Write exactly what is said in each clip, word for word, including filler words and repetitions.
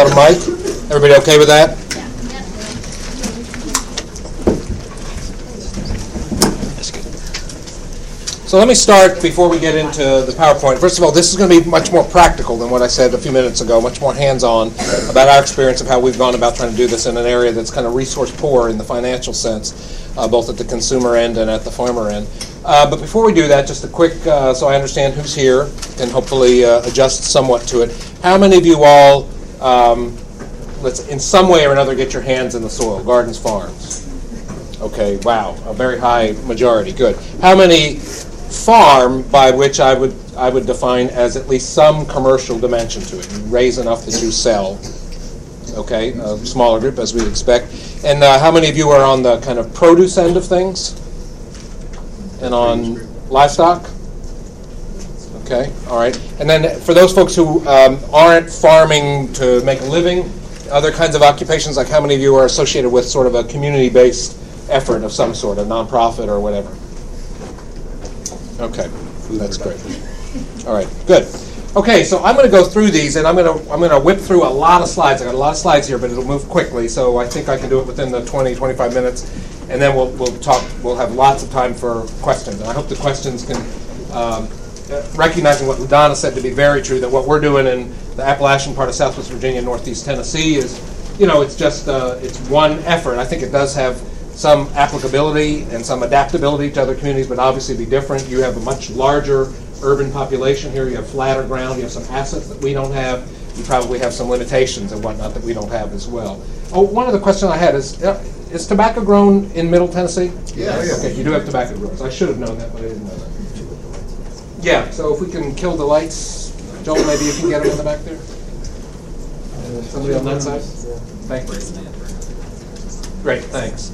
a mic. Everybody okay with that? So let me start before we get into the PowerPoint. First of all, this is going to be much more practical than what I said a few minutes ago, much more hands-on about our experience of how we've gone about trying to do this in an area that's kind of resource poor in the financial sense, uh, both at the consumer end and at the farmer end. Uh, but before we do that, just a quick, uh, so I understand who's here and hopefully uh, adjust somewhat to it. How many of you all, um, let's in some way or another get your hands in the soil, gardens, farms? Okay, wow, a very high majority, good. How many farm, by which I would I would define as at least some commercial dimension to it? You raise enough that you sell. Okay, a smaller group as we'd expect. And uh, how many of you are on the kind of produce end of things? And on livestock? Okay, all right. And then for those folks who um, aren't farming to make a living, other kinds of occupations, like how many of you are associated with sort of a community-based effort of some sort, a nonprofit or whatever? Okay, that's great. All right, good. Okay, so I'm going to go through these, and I'm going to I'm going to whip through a lot of slides. I got a lot of slides here, but it'll move quickly, so I think I can do it within the twenty, twenty-five minutes, and then we'll we'll talk. We'll have lots of time for questions. And I hope the questions can, um, recognizing what Donna said to be very true, that what we're doing in the Appalachian part of Southwest Virginia, Northeast Tennessee is, you know, it's just uh, it's one effort. I think it does have some applicability and some adaptability to other communities, but obviously be different. You have a much larger urban population here. You have flatter ground. You have some assets that we don't have. You probably have some limitations and whatnot that we don't have as well. Oh, one of the questions I had is, uh, is tobacco grown in Middle Tennessee? Yes. Okay, you do have tobacco growers. I should have known that, but I didn't know that. Yeah, so if we can kill the lights, Joel, maybe you can get them in the back there. Uh, somebody on that side? Thanks. Great, thanks.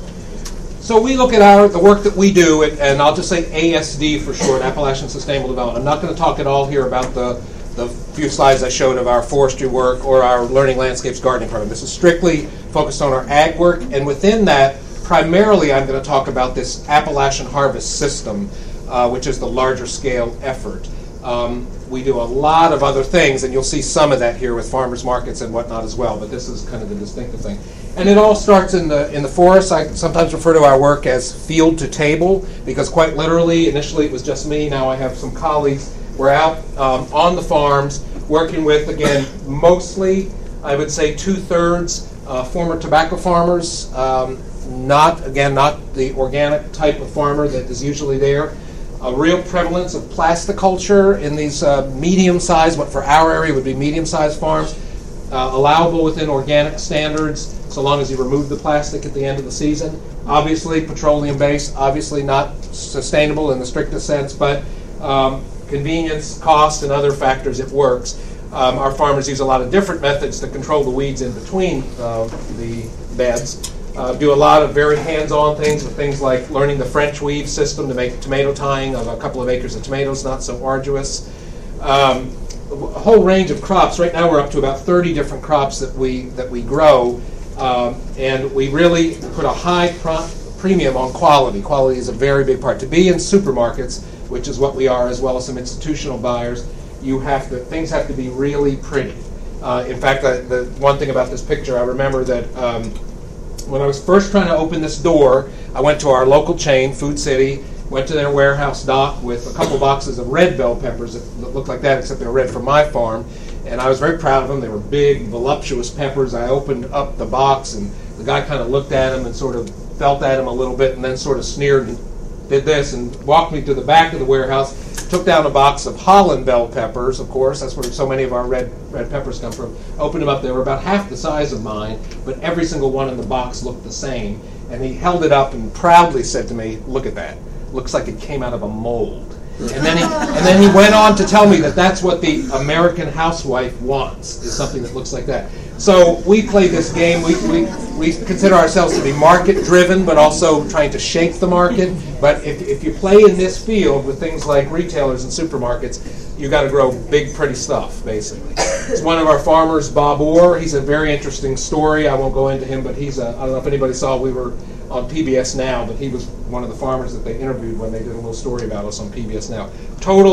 So we look at our the work that we do, and, and I'll just say A S D for short, Appalachian Sustainable Development. I'm not going to talk at all here about the, the few slides I showed of our forestry work or our Learning Landscapes gardening program. This is strictly focused on our ag work, and within that, primarily I'm going to talk about this Appalachian Harvest System, uh, which is the larger scale effort. Um, we do a lot of other things, and you'll see some of that here with farmers markets and whatnot as well, but this is kind of the distinctive thing. And it all starts in the in the forest. I sometimes refer to our work as field to table, because quite literally, initially it was just me. Now I have some colleagues. We're out um, on the farms working with, again, mostly, I would say two-thirds uh, former tobacco farmers. Um, not, again, not the organic type of farmer that is usually there. A real prevalence of plasticulture in these uh, medium-sized, what for our area would be medium-sized farms, uh, allowable within organic standards, so long as you remove the plastic at the end of the season. Obviously petroleum-based, obviously not sustainable in the strictest sense, but um, convenience, cost, and other factors, it works. Um, our farmers use a lot of different methods to control the weeds in between uh, the beds. Uh, do a lot of very hands-on things with things like learning the French weave system to make tomato tying of a couple of acres of tomatoes not so arduous. Um, a whole range of crops. Right now we're up to about thirty different crops that we that we grow. Um, and we really put a high pro- premium on quality. Quality is a very big part. To be in supermarkets, which is what we are, as well as some institutional buyers, you have to things have to be really pretty. Uh, in fact, I, the one thing about this picture, I remember that um, when I was first trying to open this door, I went to our local chain, Food City, went to their warehouse dock with a couple boxes of red bell peppers that looked like that, except they were red from my farm. And I was very proud of them. They were big, voluptuous peppers. I opened up the box, and the guy kind of looked at them and sort of felt at them a little bit, and then sort of sneered and did this and walked me to the back of the warehouse, took down a box of Holland bell peppers, of course. That's where so many of our red red peppers come from. Opened them up. They were about half the size of mine, but every single one in the box looked the same. And he held it up and proudly said to me, "Look at that. Looks like it came out of a mold." And then he and then he went on to tell me that that's what the American housewife wants, is something that looks like that. So we play this game. We we, we consider ourselves to be market-driven, but also trying to shape the market. But if, if you play in this field with things like retailers and supermarkets, you got to grow big, pretty stuff, basically. It's one of our farmers, Bob Orr. He's a very interesting story. I won't go into him, but he's a, I don't know if anybody saw, we were on P B S Now, but he was one of the farmers that they interviewed when they did a little story about us on P B S Now. Total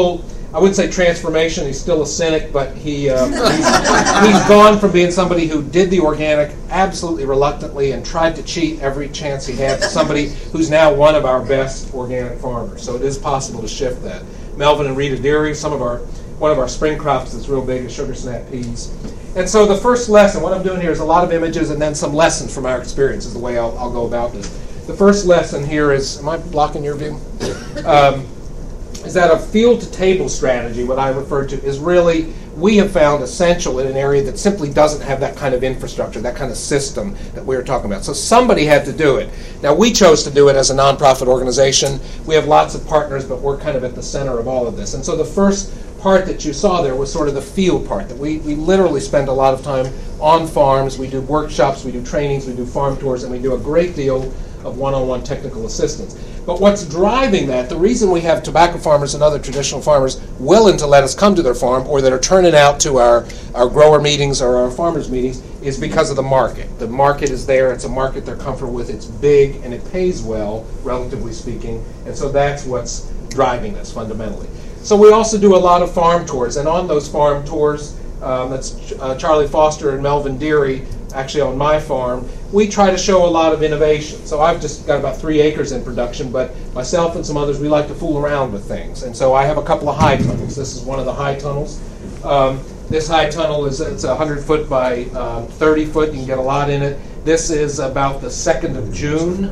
I wouldn't say transformation. He's still a cynic, but he uh, he's, he's gone from being somebody who did the organic absolutely reluctantly and tried to cheat every chance he had to somebody who's now one of our best organic farmers. So it is possible to shift that. Melvin and Rita Deary, some of our one of our spring crops that's real big is sugar snap peas. And so the first lesson, what I'm doing here is a lot of images and then some lessons from our experience is the way I'll, I'll go about this. The first lesson here is, am I blocking your view? Um, is that a field-to-table strategy, what I refer to, is really, we have found essential in an area that simply doesn't have that kind of infrastructure, that kind of system that we were talking about. So somebody had to do it. Now, we chose to do it as a nonprofit organization. We have lots of partners, but we're kind of at the center of all of this. And so the first part that you saw there was sort of the field part, that we, we literally spend a lot of time on farms. We do workshops, we do trainings, we do farm tours, and we do a great deal of one-on-one technical assistance. But what's driving that, the reason we have tobacco farmers and other traditional farmers willing to let us come to their farm or that are turning out to our, our grower meetings or our farmers meetings is because of the market. The market is there, it's a market they're comfortable with, it's big, and it pays well, relatively speaking, and so that's what's driving this fundamentally. So we also do a lot of farm tours, and on those farm tours, um, that's uh, Charlie Foster and Melvin Deary, actually on my farm, we try to show a lot of innovation. So I've just got about three acres in production, but myself and some others, we like to fool around with things. And so I have a couple of high tunnels. This is one of the high tunnels. Um, this high tunnel is it's one hundred foot by um, thirty foot. You can get a lot in it. This is about the second of June.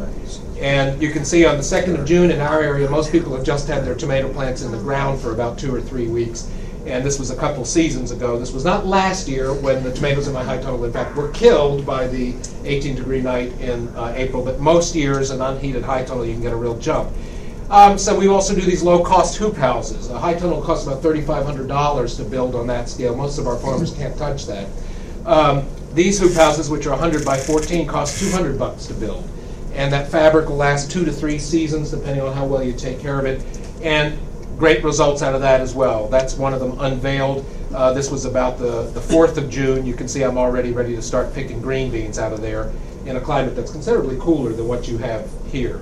And you can see on the second of June in our area, most people have just had their tomato plants in the ground for about two or three weeks. And this was a couple seasons ago. This was not last year when the tomatoes in my high tunnel, in fact, were killed by the eighteen degree night in uh, April. But most years, an unheated high tunnel, you can get a real jump. Um, so we also do these low-cost hoop houses. A high tunnel costs about thirty-five hundred dollars to build on that scale. Most of our farmers can't touch that. Um, these hoop houses, which are one hundred by fourteen, cost two hundred bucks to build. And that fabric will last two to three seasons, depending on how well you take care of it. And great results out of that as well. That's one of them unveiled. Uh, this was about the, the fourth of June. You can see I'm already ready to start picking green beans out of there in a climate that's considerably cooler than what you have here.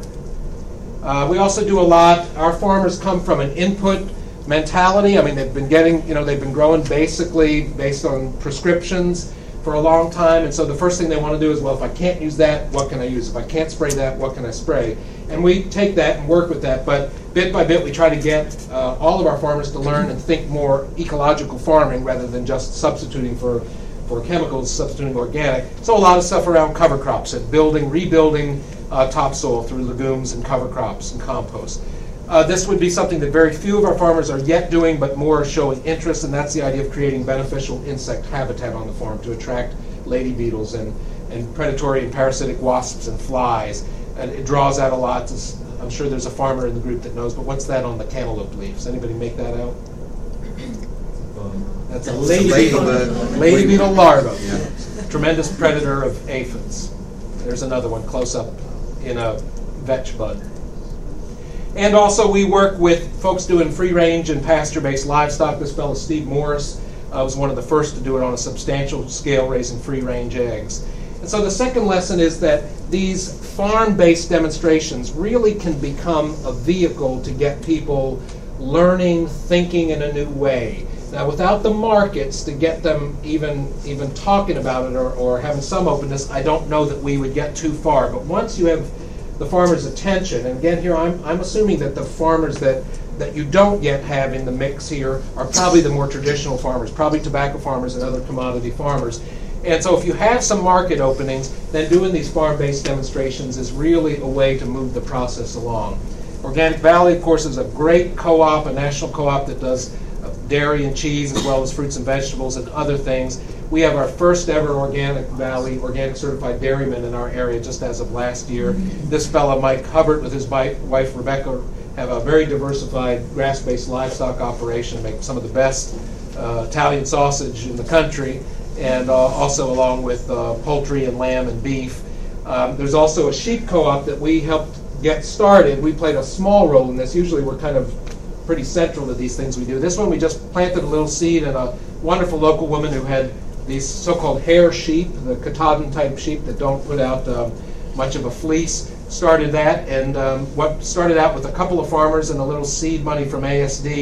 Uh, we also do a lot. Our farmers come from an input mentality. I mean, they've been getting, you know, they've been growing basically based on prescriptions for a long time, and so the first thing they want to do is, well, if I can't use that, what can I use? If I can't spray that, what can I spray? And we take that and work with that, but bit by bit we try to get uh, all of our farmers to learn and think more ecological farming rather than just substituting for, for chemicals, substituting organic. So a lot of stuff around cover crops and building, rebuilding uh, topsoil through legumes and cover crops and compost. Uh, this would be something that very few of our farmers are yet doing, but more are showing interest, and that's the idea of creating beneficial insect habitat on the farm to attract lady beetles and, and predatory and parasitic wasps and flies. And it draws out a lot. I'm sure there's a farmer in the group that knows, but what's that on the cantaloupe leaves? Anybody make that out? That's a lady, lady beetle, lady beetle larva. Yeah. Tremendous predator of aphids. There's another one close up in a vetch bud. And also we work with folks doing free-range and pasture-based livestock. This fellow, Steve Morris, uh, was one of the first to do it on a substantial scale, raising free-range eggs. And so the second lesson is that these farm-based demonstrations really can become a vehicle to get people learning, thinking in a new way. Now, without the markets to get them even, even talking about it or, or having some openness, I don't know that we would get too far. But once you have the farmers' attention, and again here I'm, I'm assuming that the farmers that, that you don't yet have in the mix here are probably the more traditional farmers, probably tobacco farmers and other commodity farmers. And so if you have some market openings, then doing these farm-based demonstrations is really a way to move the process along. Organic Valley, of course, is a great co-op, a national co-op that does dairy and cheese as well as fruits and vegetables and other things. We have our first ever Organic Valley organic certified dairyman in our area just as of last year. This fellow, Mike Hubbard, with his wife Rebecca, have a very diversified grass-based livestock operation, make some of the best uh, Italian sausage in the country, and uh, also along with uh, poultry and lamb and beef. Um, there's also a sheep co-op that we helped get started. We played a small role in this. Usually we're kind of pretty central to these things we do. This one we just planted a little seed, and a wonderful local woman who had these so-called hair sheep, the Katahdin type sheep that don't put out um, much of a fleece, started that. And um, what started out with a couple of farmers and a little seed money from A S D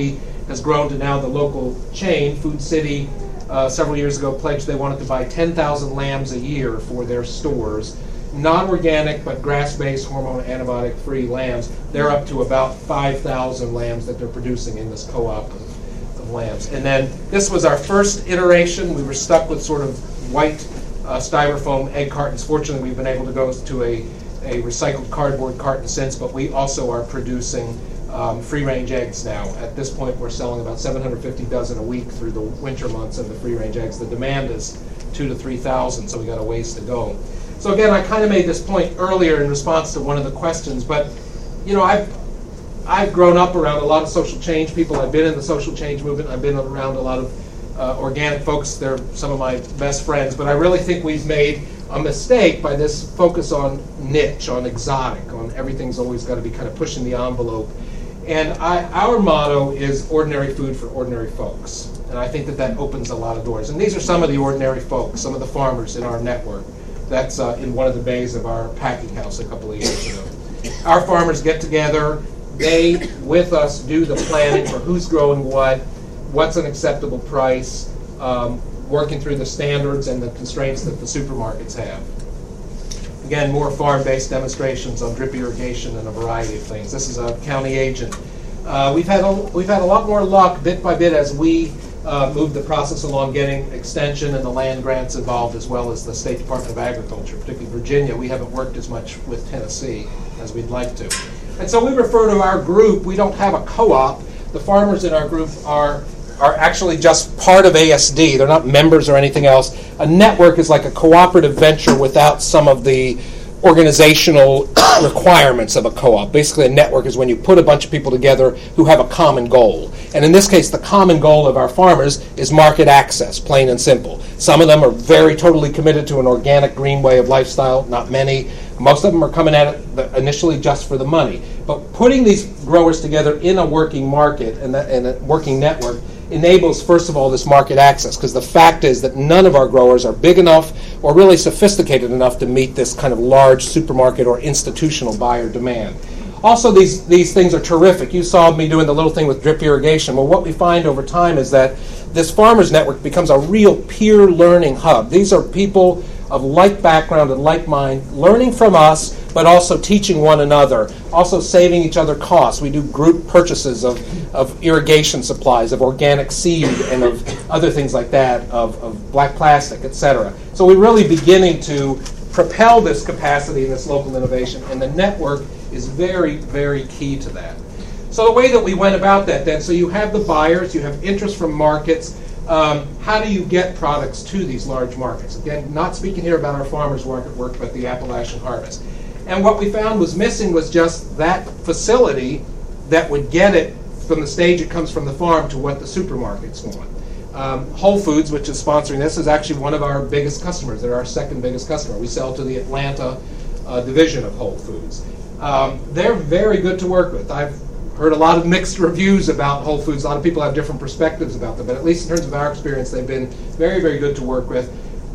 has grown to now the local chain. Food City, uh, several years ago, pledged they wanted to buy ten thousand lambs a year for their stores. Non-organic, but grass-based, hormone, antibiotic-free lambs. They're up to about five thousand lambs that they're producing in this co-op of, of lambs. And then this was our first iteration. We were stuck with sort of white uh, styrofoam egg cartons. Fortunately, we've been able to go to a, a recycled cardboard carton since, but we also are producing um, free-range eggs now. At this point, we're selling about seven hundred fifty dozen a week through the winter months of the free-range eggs. The demand is two to three thousand, so we got a ways to go. So again, I kind of made this point earlier in response to one of the questions, but you know, I've I've grown up around a lot of social change people. I've been in the social change movement. I've been around a lot of uh, organic folks. They're some of my best friends, but I really think we've made a mistake by this focus on niche, on exotic, on everything's always got to be kind of pushing the envelope. And I, our motto is ordinary food for ordinary folks, and I think that that opens a lot of doors. And these are some of the ordinary folks, some of the farmers in our network. That's uh, in one of the bays of our packing house a couple of years ago. Our farmers get together. They, with us, do the planning for who's growing what, what's an acceptable price, um, working through the standards and the constraints that the supermarkets have. Again, more farm-based demonstrations on drip irrigation and a variety of things. This is a county agent. Uh, we've had a, we've had a lot more luck bit by bit as we uh, move the process along, getting extension and the land grants involved, as well as the State Department of Agriculture, particularly Virginia. We haven't worked as much with Tennessee as we'd like to. And so we refer to our group, we don't have a co-op. The farmers in our group are are actually just part of A S D. They're not members or anything else. A network is like a cooperative venture without some of the organizational requirements of a co-op. Basically, a network is when you put a bunch of people together who have a common goal. And in this case, the common goal of our farmers is market access, plain and simple. Some of them are very totally committed to an organic, green way of lifestyle, not many. Most of them are coming at it initially just for the money. But putting these growers together in a working market and, that, and a working network enables, first of all, this market access, because the fact is that none of our growers are big enough or really sophisticated enough to meet this kind of large supermarket or institutional buyer demand. Also, these, these things are terrific. You saw me doing the little thing with drip irrigation. Well, what we find over time is that this farmers network becomes a real peer learning hub. These are people of like background and like mind, learning from us, but also teaching one another, also saving each other costs. We do group purchases of, of irrigation supplies, of organic seed, and of other things like that, of, of black plastic, et cetera. So we're really beginning to propel this capacity and this local innovation, and the network is very, very key to that. So the way that we went about that then, so you have the buyers, you have interest from markets. Um, how do you get products to these large markets? Again, not speaking here about our farmers market work, but the Appalachian harvest. And what we found was missing was just that facility that would get it from the stage it comes from the farm to what the supermarkets want. Um, Whole Foods, which is sponsoring this, is actually one of our biggest customers. They're our second biggest customer. We sell to the Atlanta uh, division of Whole Foods. Um, they're very good to work with. I've heard a lot of mixed reviews about Whole Foods. A lot of people have different perspectives about them, but at least in terms of our experience, they've been very, very good to work with.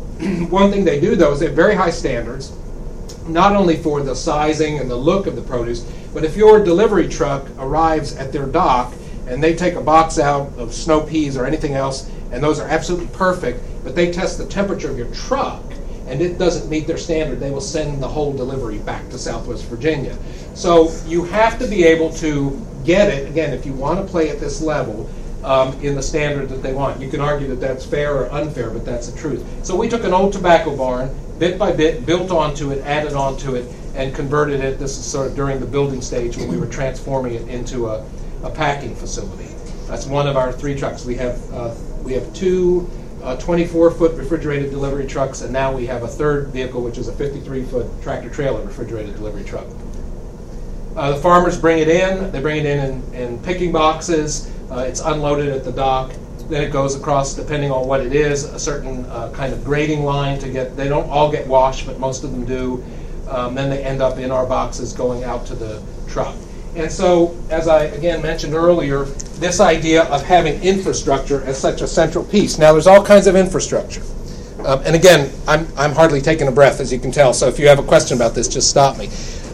One thing they do, though, is they have very high standards, not only for the sizing and the look of the produce, but if your delivery truck arrives at their dock and they take a box out of snow peas or anything else, and those are absolutely perfect, but they test the temperature of your truck and it doesn't meet their standard, they will send the whole delivery back to Southwest Virginia. So you have to be able to get it, again, if you want to play at this level, um, in the standard that they want. You can argue that that's fair or unfair, but that's the truth. So we took an old tobacco barn, bit by bit, built onto it, added onto it, and converted it. This is sort of during the building stage when we were transforming it into a, a packing facility. That's one of our three trucks. We have uh, we have two twenty-four foot refrigerated delivery trucks, and now we have a third vehicle, which is a fifty-three foot tractor-trailer refrigerated delivery truck. Uh, the farmers bring it in. They bring it in in, in picking boxes. Uh, it's unloaded at the dock. Then it goes across, depending on what it is, a certain uh, kind of grading line to get, they don't all get washed, but most of them do. Um, then they end up in our boxes going out to the truck. And so, as I again mentioned earlier, this idea of having infrastructure as such a central piece. Now, there's all kinds of infrastructure. Um, and again, I'm, I'm hardly taking a breath, as you can tell, so if you have a question about this, just stop me.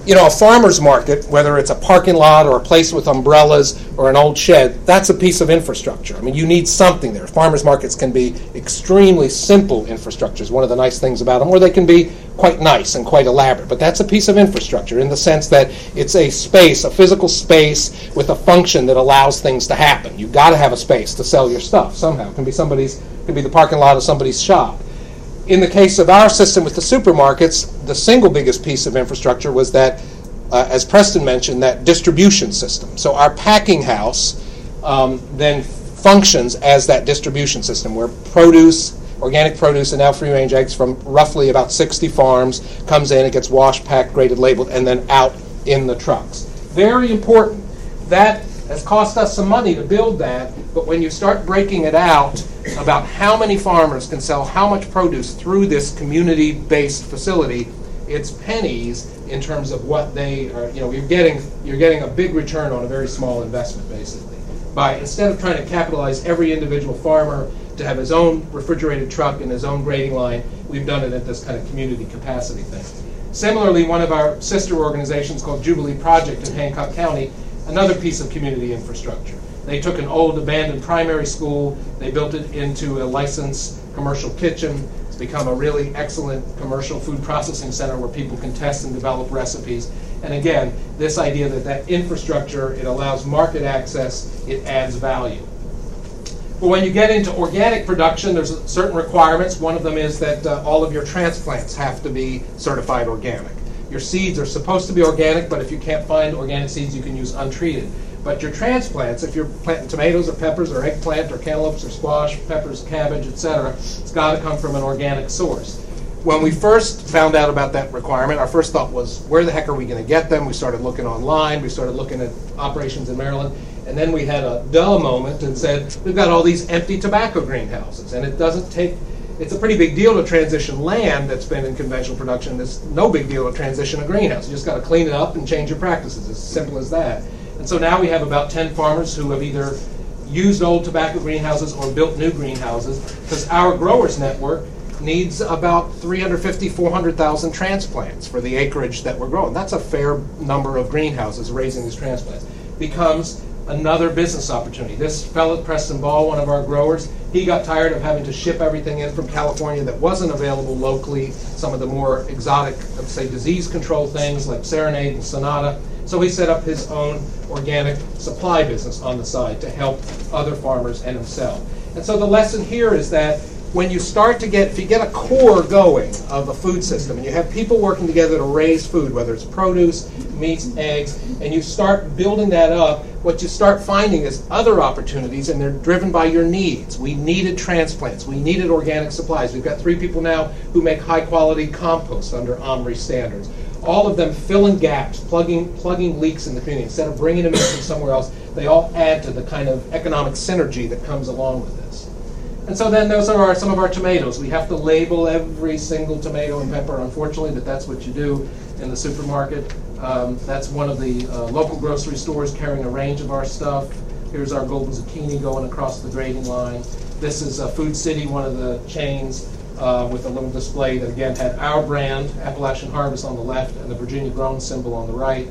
you know, a farmer's market, whether it's a parking lot or a place with umbrellas or an old shed, that's a piece of infrastructure. I mean, you need something there. Farmers markets can be extremely simple infrastructures, one of the nice things about them, or they can be quite nice and quite elaborate. But that's a piece of infrastructure in the sense that it's a space, a physical space with a function that allows things to happen. You've got to have a space to sell your stuff somehow. It can be somebody's, it can be the parking lot of somebody's shop. In the case of our system with the supermarkets, the single biggest piece of infrastructure was that, uh, as Preston mentioned, that distribution system. So our packing house um, then functions as that distribution system where produce, organic produce and now free-range eggs from roughly about sixty farms comes in, it gets washed, packed, graded, labeled, and then out in the trucks. Very important. That has cost us some money to build that, but when you start breaking it out about how many farmers can sell how much produce through this community-based facility, it's pennies in terms of what they are, you know, you're getting, you're getting a big return on a very small investment, basically. By, instead of trying to capitalize every individual farmer to have his own refrigerated truck and his own grading line, we've done it at this kind of community capacity thing. Similarly, one of our sister organizations called Jubilee Project in Hancock County, another piece of community infrastructure. They took an old abandoned primary school, they built it into a licensed commercial kitchen. It's become a really excellent commercial food processing center where people can test and develop recipes. And again, this idea that that infrastructure, it allows market access, it adds value. But when you get into organic production, there's certain requirements. One of them is that uh, all of your transplants have to be certified organic. Your seeds are supposed to be organic, but if you can't find organic seeds, you can use untreated. But your transplants, if you're planting tomatoes or peppers or eggplant or cantaloupes or squash, peppers, cabbage, et cetera, it's got to come from an organic source. When we first found out about that requirement, our first thought was, where the heck are we going to get them? We started looking online. We started looking at operations in Maryland. And then we had a duh moment and said, we've got all these empty tobacco greenhouses. And it doesn't take, it's a pretty big deal to transition land that's been in conventional production. It's no big deal to transition a greenhouse. You just got to clean it up and change your practices. It's as simple as that. And so now we have about ten farmers who have either used old tobacco greenhouses or built new greenhouses, because our growers network needs about three hundred fifty, four hundred thousand transplants for the acreage that we're growing. That's a fair number of greenhouses raising these transplants. Becomes another business opportunity. This fellow, Preston Ball, one of our growers, he got tired of having to ship everything in from California that wasn't available locally, some of the more exotic, let's say, disease control things like Serenade and Sonata. So he set up his own organic supply business on the side to help other farmers and himself. And so the lesson here is that when you start to get, if you get a core going of a food system, and you have people working together to raise food, whether it's produce, meats, eggs, and you start building that up, what you start finding is other opportunities, and they're driven by your needs. We needed transplants. We needed organic supplies. We've got three people now who make high-quality compost under OMRI standards. All of them filling gaps, plugging, plugging leaks in the community. Instead of bringing them in from somewhere else, they all add to the kind of economic synergy that comes along with this. And so then those are our, some of our tomatoes. We have to label every single tomato and pepper, unfortunately, but that's what you do in the supermarket. Um, that's one of the uh, local grocery stores carrying a range of our stuff. Here's our golden zucchini going across the grading line. This is uh, Food City, one of the chains, uh, with a little display that, again, had our brand, Appalachian Harvest, on the left and the Virginia Grown symbol on the right.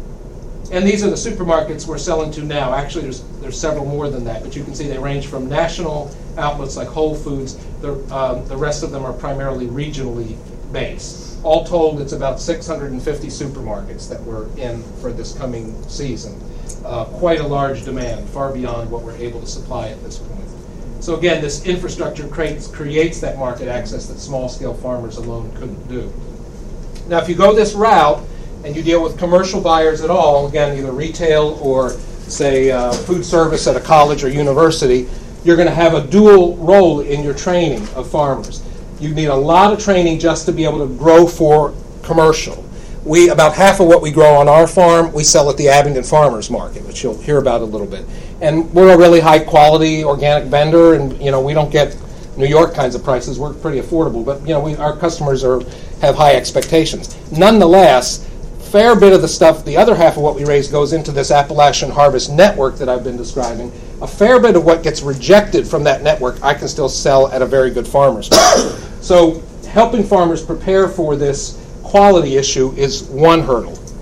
And these are the supermarkets we're selling to now. Actually, there's, there's several more than that, but you can see they range from national outlets like Whole Foods. The, uh, the rest of them are primarily regionally based. All told, it's about six hundred fifty supermarkets that we're in for this coming season. Uh, quite a large demand, far beyond what we're able to supply at this point. So again, this infrastructure creates, creates that market access that small-scale farmers alone couldn't do. Now, if you go this route, and you deal with commercial buyers at all, again, either retail or, say, uh, food service at a college or university, you're going to have a dual role in your training of farmers. You need a lot of training just to be able to grow for commercial. We, about half of what we grow on our farm, we sell at the Abingdon Farmers Market, which you'll hear about a little bit. And we're a really high-quality organic vendor, and, you know, we don't get New York kinds of prices. We're pretty affordable, but, you know, we, our customers are have high expectations. Nonetheless, fair bit of the stuff, the other half of what we raise goes into this Appalachian Harvest network that I've been describing. A fair bit of what gets rejected from that network I can still sell at a very good farmer's market. So helping farmers prepare for this quality issue is one hurdle.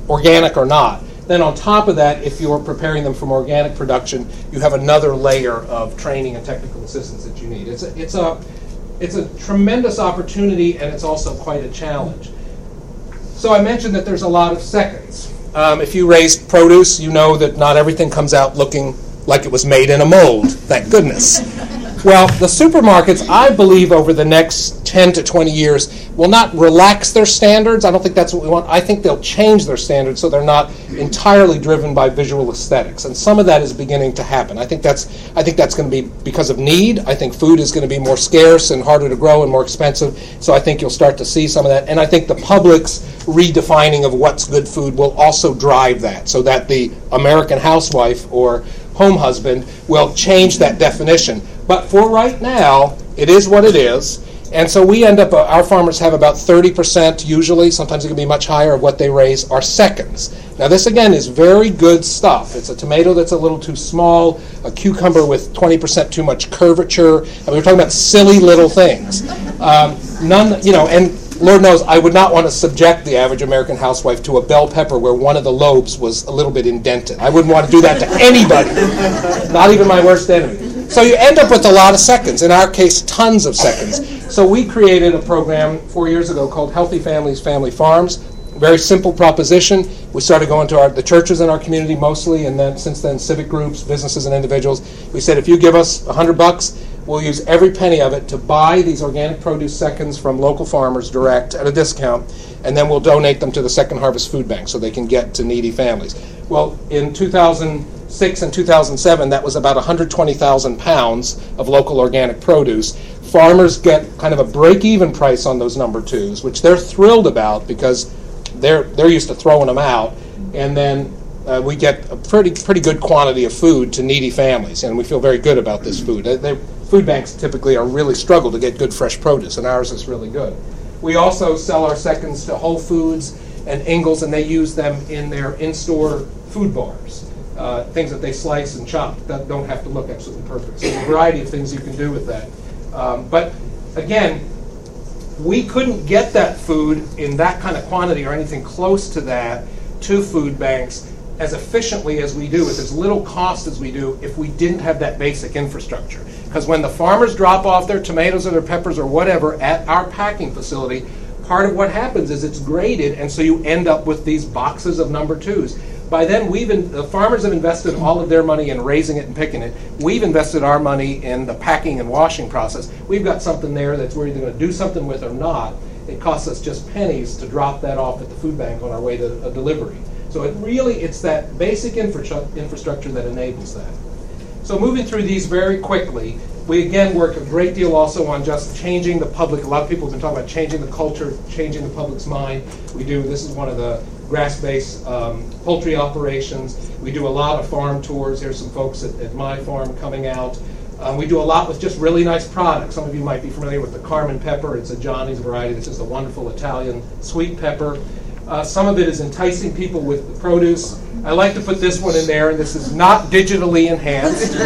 organic or not. Then on top of that, if you're preparing them from organic production, you have another layer of training and technical assistance that you need. It's a, it's a, it's a tremendous opportunity, and it's also quite a challenge. So I mentioned that there's a lot of seconds. Um, if you raise produce, you know that not everything comes out looking like it was made in a mold, thank goodness. Well, the supermarkets, I believe, over the next ten to twenty years, will not relax their standards. I don't think that's what we want. I think they'll change their standards so they're not entirely driven by visual aesthetics. And some of that is beginning to happen. I think that's I think that's going to be because of need. I think food is going to be more scarce and harder to grow and more expensive. So I think you'll start to see some of that. And I think the public's redefining of what's good food will also drive that, so that the American housewife or home husband will change that definition. But for right now, it is what it is. And so we end up, uh, our farmers have about thirty percent usually, sometimes it can be much higher, of what they raise are seconds. Now this again is very good stuff. It's a tomato that's a little too small, a cucumber with twenty percent too much curvature. I mean, we're talking about silly little things. Um, none, you know, and Lord knows I would not want to subject the average American housewife to a bell pepper where one of the lobes was a little bit indented. I wouldn't want to do that to anybody, not even my worst enemy. So you end up with a lot of seconds, in our case, tons of seconds. So we created a program four years ago called Healthy Families, Family Farms. Very simple proposition. We started going to our, the churches in our community mostly, and then since then civic groups, businesses, and individuals. We said, if you give us a hundred bucks, we'll use every penny of it to buy these organic produce seconds from local farmers direct at a discount, and then we'll donate them to the Second Harvest Food Bank so they can get to needy families. Well, in two thousand six and two thousand seven, that was about one hundred twenty thousand pounds of local organic produce. Farmers get kind of a break-even price on those number twos, which they're thrilled about because they're they're used to throwing them out, and then uh, we get a pretty pretty good quantity of food to needy families, and we feel very good about this food. They, they, food banks typically are really struggle to get good fresh produce, and ours is really good. We also sell our seconds to Whole Foods and Ingles, and they use them in their in-store food bars, uh, things that they slice and chop that don't have to look absolutely perfect. So there's a variety of things you can do with that. Um, but again, we couldn't get that food in that kind of quantity or anything close to that to food banks as efficiently as we do, with as little cost as we do, if we didn't have that basic infrastructure. Because when the farmers drop off their tomatoes or their peppers or whatever at our packing facility, part of what happens is it's graded, and so you end up with these boxes of number twos. By then, we've in, the farmers have invested all of their money in raising it and picking it. We've invested our money in the packing and washing process. We've got something there that's we're either going to do something with or not. It costs us just pennies to drop that off at the food bank on our way to a delivery. So it really, it's that basic infra- infrastructure that enables that. So moving through these very quickly, we again work a great deal also on just changing the public. A lot of people have been talking about changing the culture, changing the public's mind. We do, this is one of the grass-based um, poultry operations. We do a lot of farm tours. There's some folks at, at my farm coming out. Um, we do a lot with just really nice products. Some of you might be familiar with the Carmen pepper. It's a Johnny's variety. This is a wonderful Italian sweet pepper. Uh, some of it is enticing people with the produce. I like to put this one in there, and this is not digitally enhanced.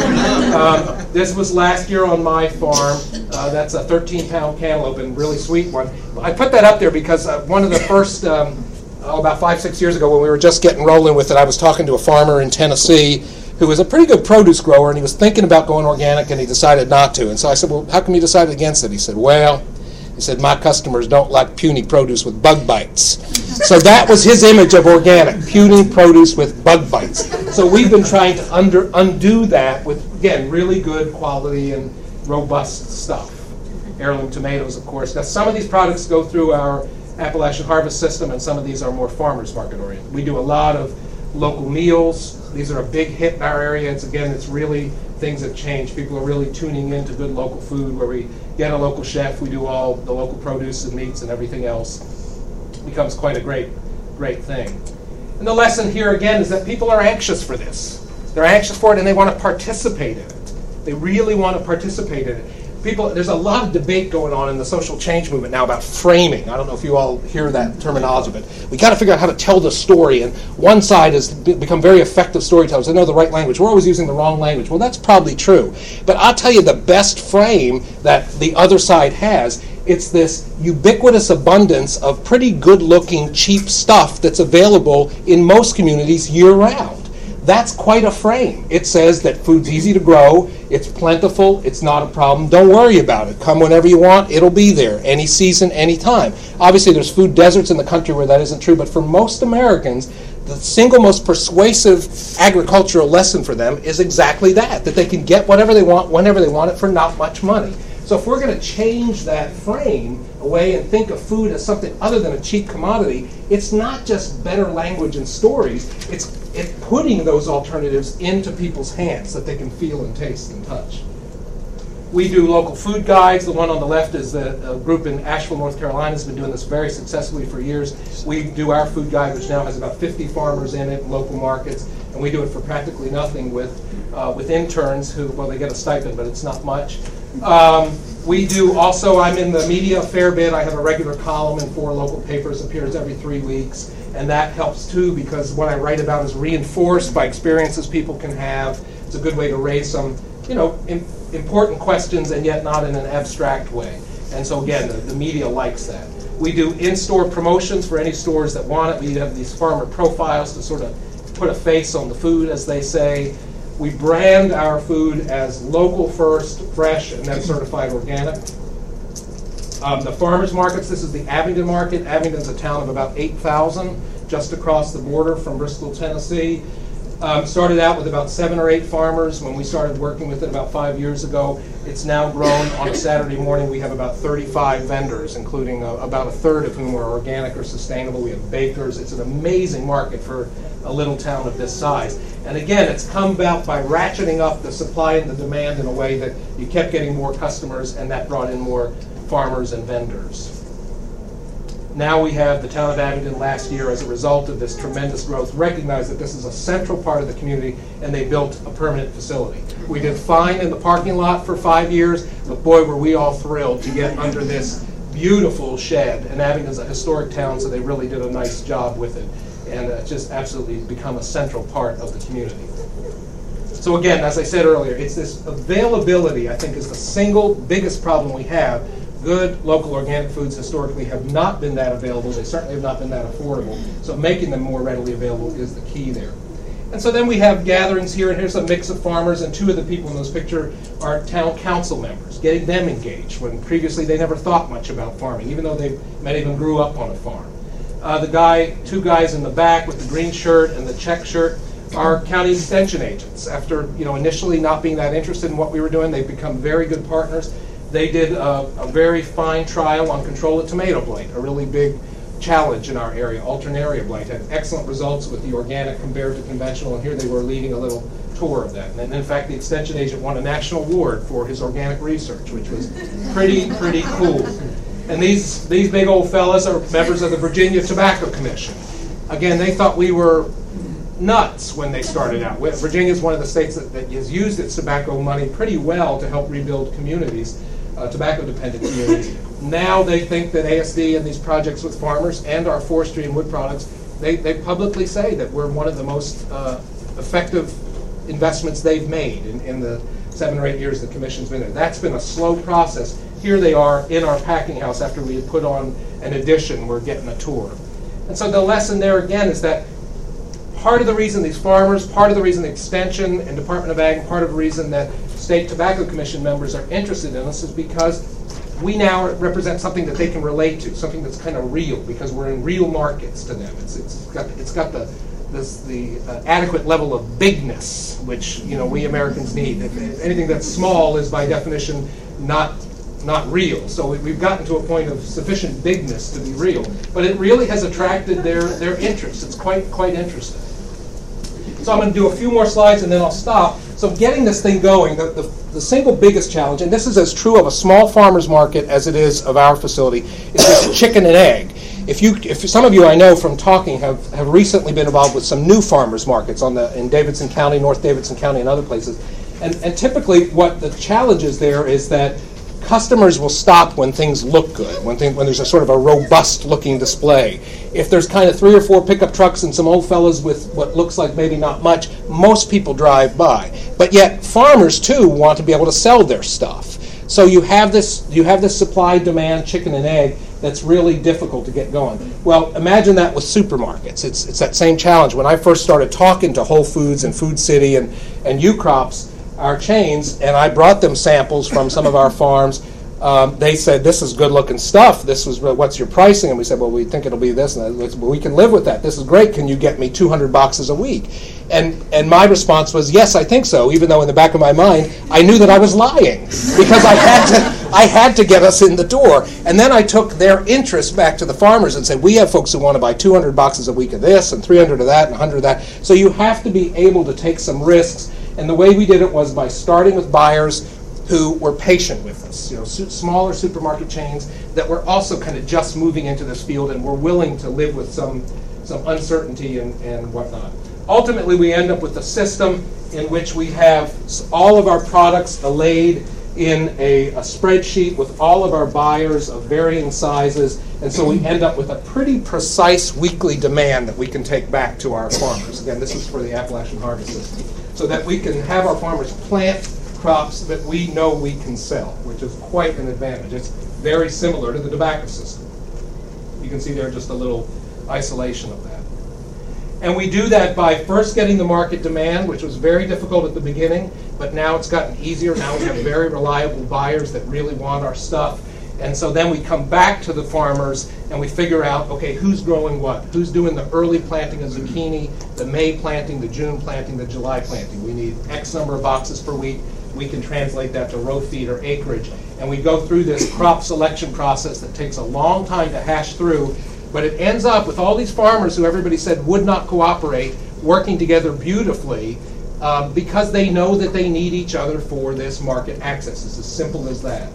Um, this was last year on my farm. Uh, that's a thirteen pound cantaloupe and really sweet one. I put that up there because uh, one of the first, um, oh, about five, six years ago when we were just getting rolling with it, I was talking to a farmer in Tennessee who was a pretty good produce grower, and he was thinking about going organic, and he decided not to. And so I said, well, how come you decided against it? He said, well, he said, my customers don't like puny produce with bug bites. So that was his image of organic, puny produce with bug bites. So we've been trying to under, undo that with, again, really good quality and robust stuff. Heirloom tomatoes, of course. Now, some of these products go through our Appalachian Harvest System, and some of these are more farmers market oriented. We do a lot of local meals. These are a big hit in our area. It's, again, it's really, things have changed. People are really tuning into good local food where we get a local chef. We do all the local produce and meats and everything else. It becomes quite a great, great thing. And the lesson here, again, is that people are anxious for this. They're anxious for it, and they want to participate in it. They really want to participate in it. People, there's a lot of debate going on in the social change movement now about framing. I don't know if you all hear that terminology, but we got to figure out how to tell the story. And one side has become very effective storytellers. They know the right language. We're always using the wrong language. Well, that's probably true. But I'll tell you the best frame that the other side has it's this ubiquitous abundance of pretty good-looking, cheap stuff that's available in most communities year-round. That's quite a frame. It says that food's easy to grow, it's plentiful, it's not a problem, don't worry about it. Come whenever you want, it'll be there, any season, any time. Obviously, there's food deserts in the country where that isn't true, but for most Americans, the single most persuasive agricultural lesson for them is exactly that, that they can get whatever they want, whenever they want it, for not much money. So if we're going to change that frame away and think of food as something other than a cheap commodity, it's not just better language and stories, it's, it's putting those alternatives into people's hands that they can feel and taste and touch. We do local food guides. The one on the left is the a group in Asheville, North Carolina, has been doing this very successfully for years. We do our food guide, which now has about fifty farmers in it, local markets, and we do it for practically nothing with, uh, with interns who, well, they get a stipend, but it's not much. Um, we do also, I'm in the media a fair bit. I have a regular column in four local papers, appears every three weeks, and that helps too because what I write about is reinforced by experiences people can have. It's a good way to raise some, you know, im- important questions and yet not in an abstract way. And so again, the, the media likes that. We do in-store promotions for any stores that want it. We have these farmer profiles to sort of put a face on the food, as they say. We brand our food as local first, fresh, and then certified organic. Um, the farmers markets, this is the Abingdon market. Abingdon's a town of about eight thousand, just across the border from Bristol, Tennessee. Um, started out with about seven or eight farmers when we started working with it about five years ago. It's now grown. On a Saturday morning, we have about thirty-five vendors, including a, about a third of whom are organic or sustainable. We have bakers. It's an amazing market for a little town of this size. And again, it's come about by ratcheting up the supply and the demand in a way that you kept getting more customers, and that brought in more farmers and vendors. Now we have the town of Abingdon last year, as a result of this tremendous growth, recognized that this is a central part of the community, and they built a permanent facility. We did fine in the parking lot for five years, but boy, were we all thrilled to get under this beautiful shed. And Abingdon's a historic town, so they really did a nice job with it. And it's just absolutely become a central part of the community. So again, as I said earlier, it's this availability, I think, is the single biggest problem we have. Good local organic foods historically have not been that available. They certainly have not been that affordable. So making them more readily available is the key there. And so then we have gatherings here, and here's a mix of farmers, and two of the people in this picture are town council members, getting them engaged when previously they never thought much about farming, even though they many of them grew up on a farm. Uh, the guy, two guys in the back with the green shirt and the check shirt are county extension agents. After, you know, initially not being that interested in what we were doing, they've become very good partners. They did a, a very fine trial on control of tomato blight, a really big challenge in our area. Alternaria blight had excellent results with the organic compared to conventional, and here they were leading a little tour of that. And in fact, the extension agent won a national award for his organic research, which was pretty, pretty cool. And these, these big old fellas are members of the Virginia Tobacco Commission. Again, they thought we were nuts when they started out. Virginia is one of the states that, that has used its tobacco money pretty well to help rebuild communities, uh, tobacco-dependent communities. Now they think that A S D and these projects with farmers and our forestry and wood products, they, they publicly say that we're one of the most uh, effective investments they've made in, in the seven or eight years the commission's been there. That's been a slow process. Here they are in our packing house after we had put on an addition. We're getting a tour. And so the lesson there again is that part of the reason these farmers, part of the reason the Extension and Department of Ag, part of the reason that State Tobacco Commission members are interested in us is because we now represent something that they can relate to, something that's kind of real, because we're in real markets to them. It's, it's got, it's got the, this, the uh, adequate level of bigness, which, you know, we Americans need. Anything that's small is by definition not not real. So we've gotten to a point of sufficient bigness to be real. But it really has attracted their, their interest. It's quite, quite interesting. So I'm going to do a few more slides and then I'll stop. So getting this thing going, the, the, the single biggest challenge, and this is as true of a small farmer's market as it is of our facility, is this chicken and egg. If you, if some of you I know from talking have, have recently been involved with some new farmers markets on the, in Davidson County, North Davidson County, and other places. And, and typically what the challenge is there is that customers will stop when things look good, when, thing, when there's a sort of a robust-looking display. If there's kind of three or four pickup trucks and some old fellas with what looks like maybe not much, most people drive by. But yet farmers, too, want to be able to sell their stuff. So you have this you have this supply-demand chicken and egg that's really difficult to get going. Well, imagine that with supermarkets. It's it's that same challenge. When I first started talking to Whole Foods and Food City and, and U-Crops, our chains, and I brought them samples from some of our farms, um, they said, this is good-looking stuff. This was, what's your pricing? And we said, well, we think it'll be this. And I said, well, we can live with that. This is great. Can you get me two hundred boxes a week? And and my response was, yes, I think so, even though in the back of my mind, I knew that I was lying because I had to I had to get us in the door. And then I took their interest back to the farmers and said, we have folks who want to buy two hundred boxes a week of this and three hundred of that and one hundred of that. So you have to be able to take some risks. And the way we did it was by starting with buyers who were patient with us, you know, su- smaller supermarket chains that were also kind of just moving into this field and were willing to live with some some uncertainty and, and whatnot. Ultimately, we end up with a system in which we have all of our products allayed in a, a spreadsheet with all of our buyers of varying sizes, and so we end up with a pretty precise weekly demand that we can take back to our farmers. Again, this is for the Appalachian Harvest System, so that we can have our farmers plant crops that we know we can sell, which is quite an advantage. It's very similar to the tobacco system. You can see there just a little isolation of that. And we do that by first getting the market demand, which was very difficult at the beginning, but now it's gotten easier. Now we have very reliable buyers that really want our stuff. And so then we come back to the farmers and we figure out, okay, who's growing what? Who's doing the early planting of zucchini, the May planting, the June planting, the July planting? We need X number of boxes per week. We can translate that to row feet or acreage. And we go through this crop selection process that takes a long time to hash through, but it ends up with all these farmers who everybody said would not cooperate working together beautifully um, because they know that they need each other for this market access. It's as simple as that.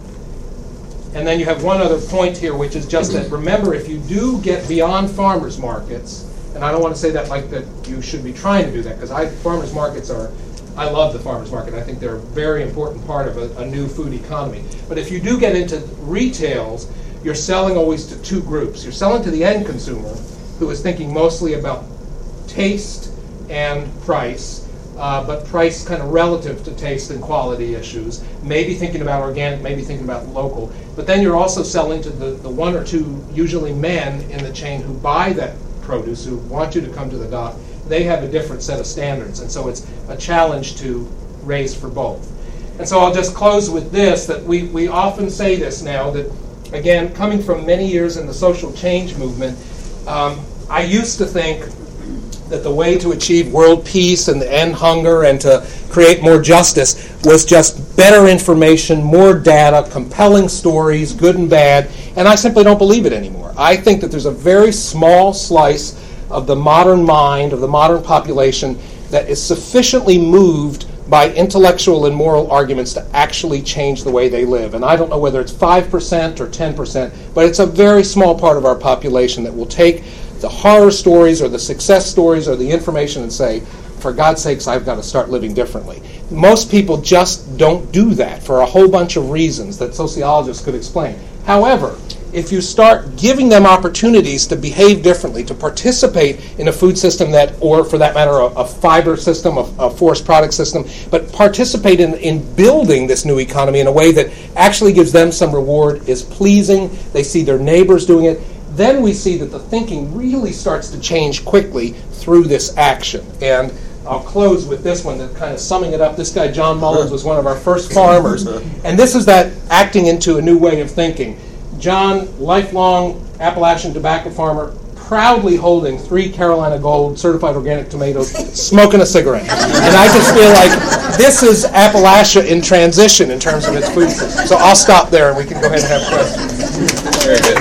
And then you have one other point here, which is just that, remember, if you do get beyond farmers markets, and I don't want to say that like that you should be trying to do that, because I farmers markets are, I love the farmers market. I think they're a very important part of a, a new food economy. But if you do get into retails, you're selling always to two groups. You're selling to the end consumer, who is thinking mostly about taste and price, uh, but price kind of relative to taste and quality issues, maybe thinking about organic, maybe thinking about local. But then you're also selling to the, the one or two, usually men in the chain, who buy that produce, who want you to come to the dock. They have a different set of standards, and so it's a challenge to raise for both. And so I'll just close with this, that we, we often say this now, that again, coming from many years in the social change movement, um, I used to think that the way to achieve world peace and to end hunger and to create more justice was just better information, more data, compelling stories, good and bad, and I simply don't believe it anymore. I think that there's a very small slice of the modern mind, of the modern population, that is sufficiently moved by intellectual and moral arguments to actually change the way they live. And I don't know whether it's five percent or ten percent, but it's a very small part of our population that will take the horror stories or the success stories or the information and say, for God's sakes, I've got to start living differently. Most people just don't do that for a whole bunch of reasons that sociologists could explain. However, if you start giving them opportunities to behave differently, to participate in a food system that, or for that matter, a, a fiber system, a, a forest product system, but participate in, in building this new economy in a way that actually gives them some reward, is pleasing, they see their neighbors doing it, then we see that the thinking really starts to change quickly through this action. And I'll close with this one, that kind of summing it up. This guy, John Mullins, was one of our first farmers. And this is that acting into a new way of thinking. John, lifelong Appalachian tobacco farmer, proudly holding three Carolina Gold certified organic tomatoes, smoking a cigarette. And I just feel like this is Appalachia in transition in terms of its food system. So I'll stop there and we can go ahead and have questions. Very good.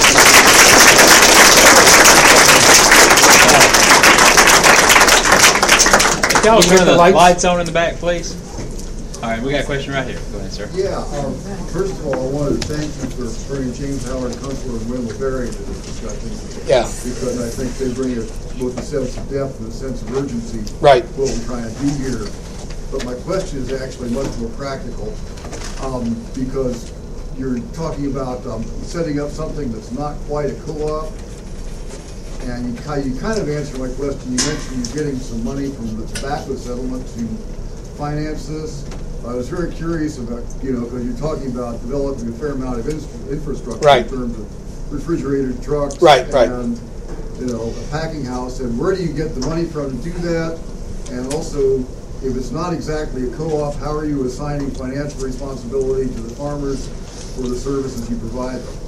If y'all turn the lights? lights on in the back, please. All right, we got a question right here. Go ahead, sir. Yeah, um, first of all, I wanted to thank you for bringing James Howard Kunstler and Wendell Berry to this discussion. Yeah. Because I think they bring a, both a sense of depth and a sense of urgency right. to what we're trying to do here. But my question is actually much more practical, um, because you're talking about um, setting up something that's not quite a co-op. And you, you kind of answered my question. You mentioned you're getting some money from the tobacco settlement to finance this. I was very curious about, you know, because you're talking about developing a fair amount of in- infrastructure Right. in terms of refrigerated trucks. Right, right. And, you know, a packing house, and where do you get the money from to do that? And also, if it's not exactly a co-op, how are you assigning financial responsibility to the farmers for the services you provide them?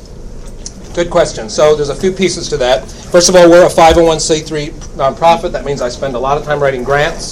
Good question. So there's a few pieces to that. First of all, we're a five oh one c three nonprofit. That means I spend a lot of time writing grants.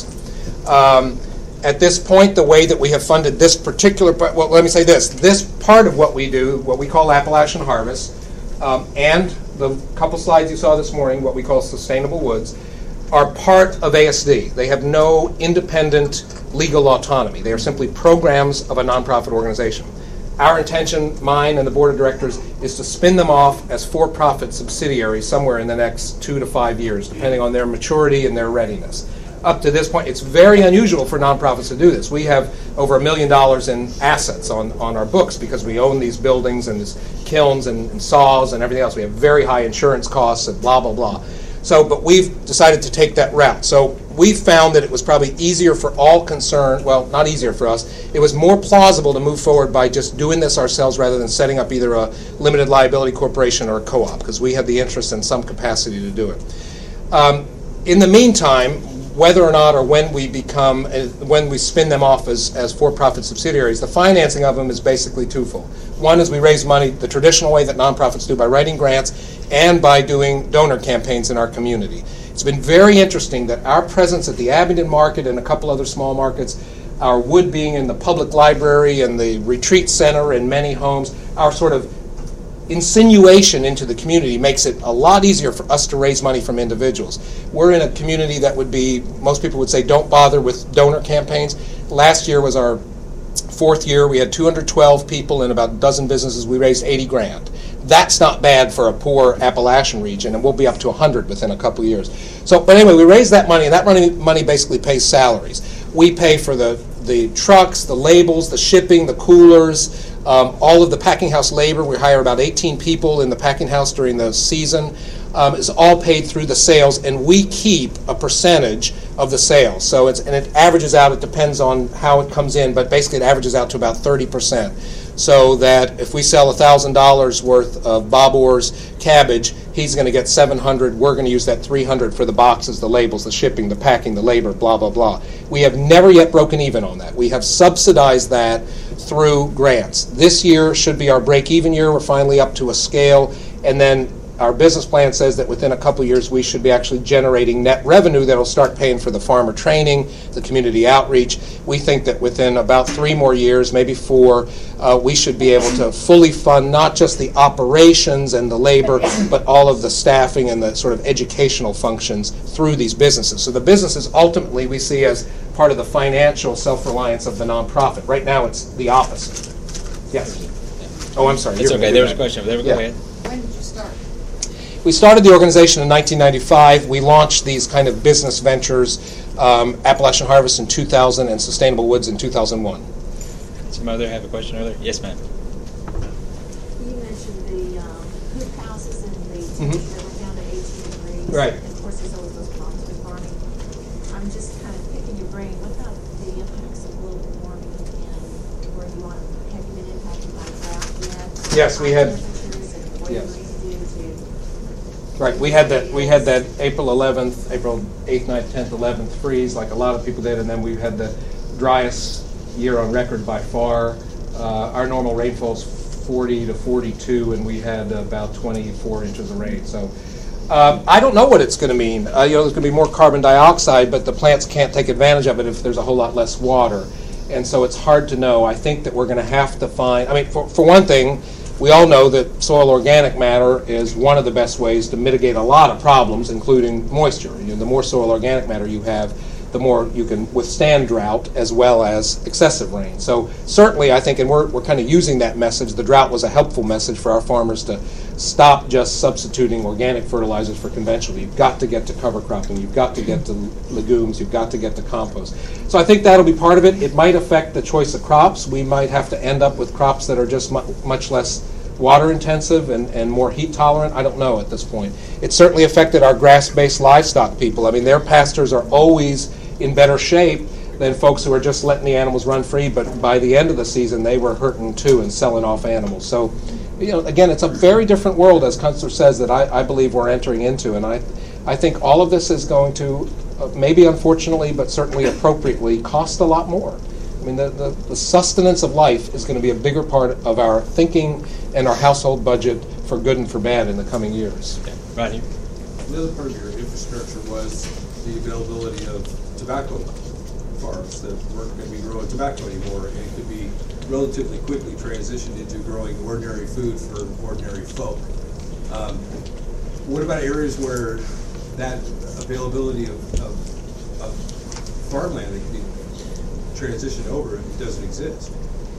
Um, at this point, the way that we have funded this particular, well, let me say this. This part of what we do, what we call Appalachian Harvest, um, and the couple slides you saw this morning, what we call Sustainable Woods, are part of A S D. They have no independent legal autonomy. They are simply programs of a nonprofit organization. Our intention, mine and the board of directors, is to spin them off as for-profit subsidiaries somewhere in the next two to five years, depending on their maturity and their readiness. Up to this point, it's very unusual for nonprofits to do this. We have over a million dollars in assets on, on our books because we own these buildings and these kilns and, and saws and everything else. We have very high insurance costs and blah, blah, blah. So, but we've decided to take that route. So we found that it was probably easier for all concerned, well, not easier for us, it was more plausible to move forward by just doing this ourselves rather than setting up either a limited liability corporation or a co-op, because we had the interest in some capacity to do it. Um, in the meantime, whether or not or when we become, uh, when we spin them off as, as for-profit subsidiaries, the financing of them is basically twofold. One is we raise money the traditional way that nonprofits do by writing grants and by doing donor campaigns in our community. It's been very interesting that our presence at the Abingdon Market and a couple other small markets, our wood being in the public library and the retreat center in many homes, our sort of insinuation into the community makes it a lot easier for us to raise money from individuals. We're in a community that would be, most people would say, don't bother with donor campaigns. Last year was our fourth year. We had two hundred twelve people in about a dozen businesses. We raised eighty grand. That's not bad for a poor Appalachian region, and we'll be up to one hundred within a couple of years. So, but anyway, we raise that money, and that money, money basically pays salaries. We pay for the, the trucks, the labels, the shipping, the coolers, um, all of the packing house labor. We hire about eighteen people in the packing house during the season. Um, is all paid through the sales, and we keep a percentage of the sales. So it's, and it averages out, it depends on how it comes in, but basically it averages out to about thirty percent. So that if we sell one thousand dollars worth of Bob Orr's cabbage, he's going to get seven hundred dollars. We're going to use that three hundred dollars for the boxes, the labels, the shipping, the packing, the labor, blah, blah, blah. We have never yet broken even on that. We have subsidized that through grants. This year should be our break-even year. We're finally up to a scale, and then our business plan says that within a couple years we should be actually generating net revenue that will start paying for the farmer training, the community outreach. We think that within about three more years, maybe four, uh, we should be able to fully fund not just the operations and the labor, but all of the staffing and the sort of educational functions through these businesses. So the businesses ultimately we see as part of the financial self-reliance of the nonprofit. Right now it's the opposite. Yes. Oh, I'm sorry. It's okay. There was a question over there. Go yeah. ahead. When did you start? We started the organization in nineteen ninety-five. We launched these kind of business ventures, um, Appalachian Harvest in two thousand and Sustainable Woods in two thousand one. Some other have a question over there? Yes, ma'am. You mentioned the um, hoop houses and the Mhm. that went down to eighteen degrees. Right. And of course, there's always those problems with farming. I'm just kind of picking your brain. What about the impacts of global warming and where you want, have you been impacted by drought yet? Yes, we had- Temperatures and what yes. you need to do to Right, we had that. We had that April eleventh, April eighth, ninth, tenth, eleventh freeze, like a lot of people did, and then we had the driest year on record by far. Uh, our normal rainfall's forty to forty-two, and we had about twenty-four inches of rain. So um, I don't know what it's going to mean. Uh, you know, there's going to be more carbon dioxide, but the plants can't take advantage of it if there's a whole lot less water, and so it's hard to know. I think that we're going to have to find. I mean, for for one thing, we all know that soil organic matter is one of the best ways to mitigate a lot of problems, including moisture. You know, the more soil organic matter you have, the more you can withstand drought as well as excessive rain. So certainly I think, and we're, we're kind of using that message, the drought was a helpful message for our farmers to stop just substituting organic fertilizers for conventional. You've got to get to cover cropping, you've got to get to legumes, you've got to get to compost. So I think that'll be part of it. It might affect the choice of crops. We might have to end up with crops that are just mu much less water intensive and, and more heat tolerant. I don't know at this point. It certainly affected our grass-based livestock people. I mean, their pastures are always in better shape than folks who are just letting the animals run free, but by the end of the season, they were hurting too and selling off animals. So, you know, again, it's a very different world, as Kunstler says, that I, I believe we're entering into. And I, I think all of this is going to, uh, maybe unfortunately, but certainly appropriately, cost a lot more. I mean, the, the, the sustenance of life is going to be a bigger part of our thinking and our household budget for good and for bad in the coming years. Okay. Right here. Another part of your infrastructure was the availability of tobacco farms that weren't going to be growing tobacco anymore, and could be relatively quickly transitioned into growing ordinary food for ordinary folk. Um, what about areas where that availability of, of, of farmland that can be transitioned over doesn't exist?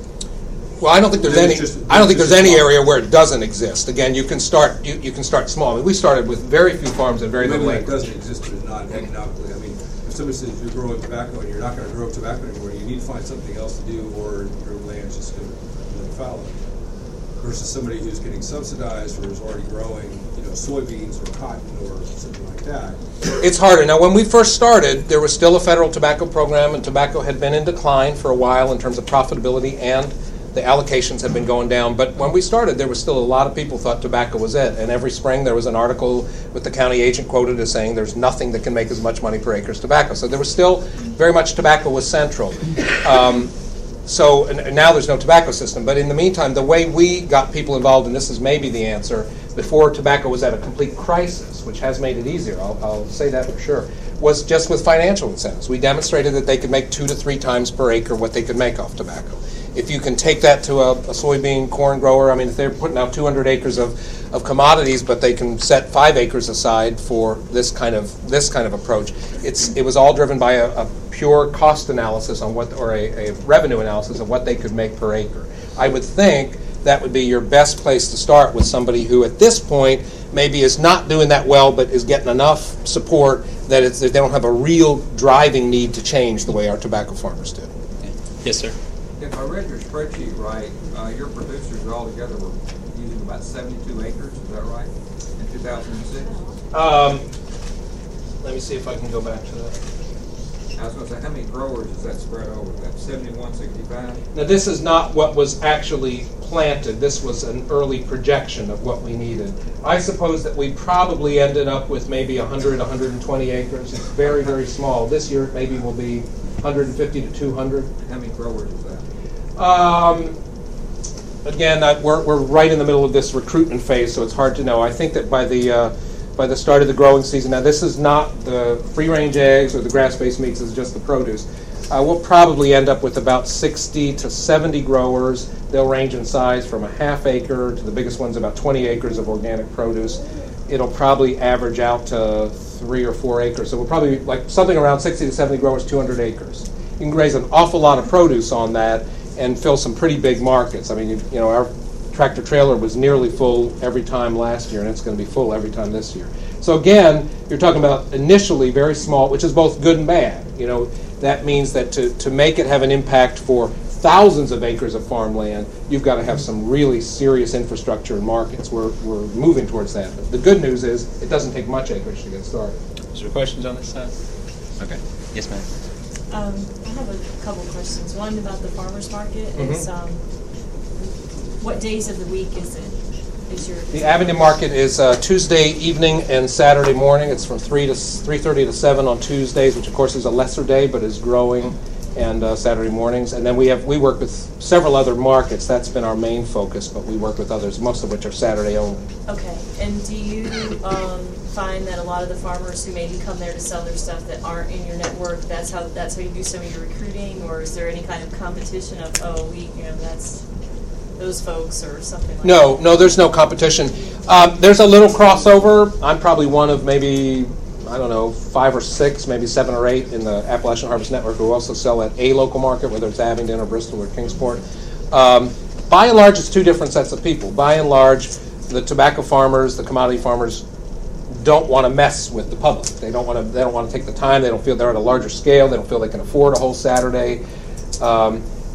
Well, I don't think there's Then any. it's just- I don't think it's there's just any small. area where it doesn't exist. Again, you can start. You, you can start small. I mean, we started with very few farms and very Maybe little that acreage. doesn't exist, but it's not economically. I mean, if somebody says you're growing tobacco and you're not going to grow tobacco anymore, you need to find something else to do, or your land's just going to fallow. Versus somebody who's getting subsidized or is already growing, you know, soybeans or cotton or something like that. It's harder. Now, when we first started, there was still a federal tobacco program, and tobacco had been in decline for a while in terms of profitability, and the allocations had been going down. But when we started, there was still a lot of people thought tobacco was it. And every spring, there was an article with the county agent quoted as saying there's nothing that can make as much money per acre as tobacco. So there was still very much tobacco was central. Um, So and, and now there's no tobacco system. But in the meantime, the way we got people involved, and this is maybe the answer, before tobacco was at a complete crisis, which has made it easier, I'll, I'll say that for sure, was just with financial incentives. We demonstrated that they could make two to three times per acre what they could make off tobacco. If you can take that to a, a soybean corn grower, I mean, if they're putting out two hundred acres of, of commodities, but they can set five acres aside for this kind of this kind of approach, it's it was all driven by a, a pure cost analysis on what, or a, a revenue analysis of what they could make per acre. I would think that would be your best place to start with somebody who, at this point, maybe is not doing that well, but is getting enough support that it's that they don't have a real driving need to change the way our tobacco farmers do. Yes, sir. If I read your spreadsheet right, uh, your producers altogether were using about seventy-two acres, is that right, in two thousand six? Um, let me see if I can go back to that. I was going to say, how many growers is that spread over? Is that seventy-one, sixty-five? Now, this is not what was actually planted. This was an early projection of what we needed. I suppose that we probably ended up with maybe one hundred, one hundred twenty acres. It's very, very small. This year, it maybe will be one hundred fifty to two hundred. How many growers is that? Um, again, I, we're, we're right in the middle of this recruitment phase, so it's hard to know. I think that by the uh, by the start of the growing season, now this is not the free-range eggs or the grass-based meats, this is just the produce. Uh, we'll probably end up with about sixty to seventy growers. They'll range in size from a half acre to the biggest ones about twenty acres of organic produce. It'll probably average out to three or four acres. So we'll probably, like something around sixty to seventy growers, two hundred acres. You can raise an awful lot of produce on that and fill some pretty big markets. I mean, you, you know, our tractor trailer was nearly full every time last year, and it's going to be full every time this year. So again, you're talking about initially very small, which is both good and bad. You know, that means that to, to make it have an impact for thousands of acres of farmland, you've got to have some really serious infrastructure and markets. We're, we're moving towards that. But the good news is it doesn't take much acreage to get started. Is there questions on this side? Okay. Yes, ma'am. Um, I have a couple questions. One about the farmers market is, Mhm. um, what days of the week is it? Is your The Abingdon Market is uh, Tuesday evening and Saturday morning. It's from three to three thirty to seven on Tuesdays, which of course is a lesser day, but is growing, and uh, Saturday mornings. And then we have we work with several other markets. That's been our main focus, but we work with others, most of which are Saturday only. Okay, and do you um, find that a lot of the farmers who maybe come there to sell their stuff that aren't in your network, that's how that's how you do some of your recruiting, or is there any kind of competition of, oh, we, you know, that's those folks or something like that? No, no, there's no competition. Um, there's a little crossover. I'm probably one of maybe, I don't know, five or six, maybe seven or eight in the Appalachian Harvest Network who also sell at a local market, whether it's Abingdon or Bristol or Kingsport. Um, by and large, it's two different sets of people. By and large, the tobacco farmers, the commodity farmers, don't want to mess with the public. They don't want to. They don't want to take the time. They don't feel they're at a larger scale. They don't feel they can afford a whole Saturday. Um,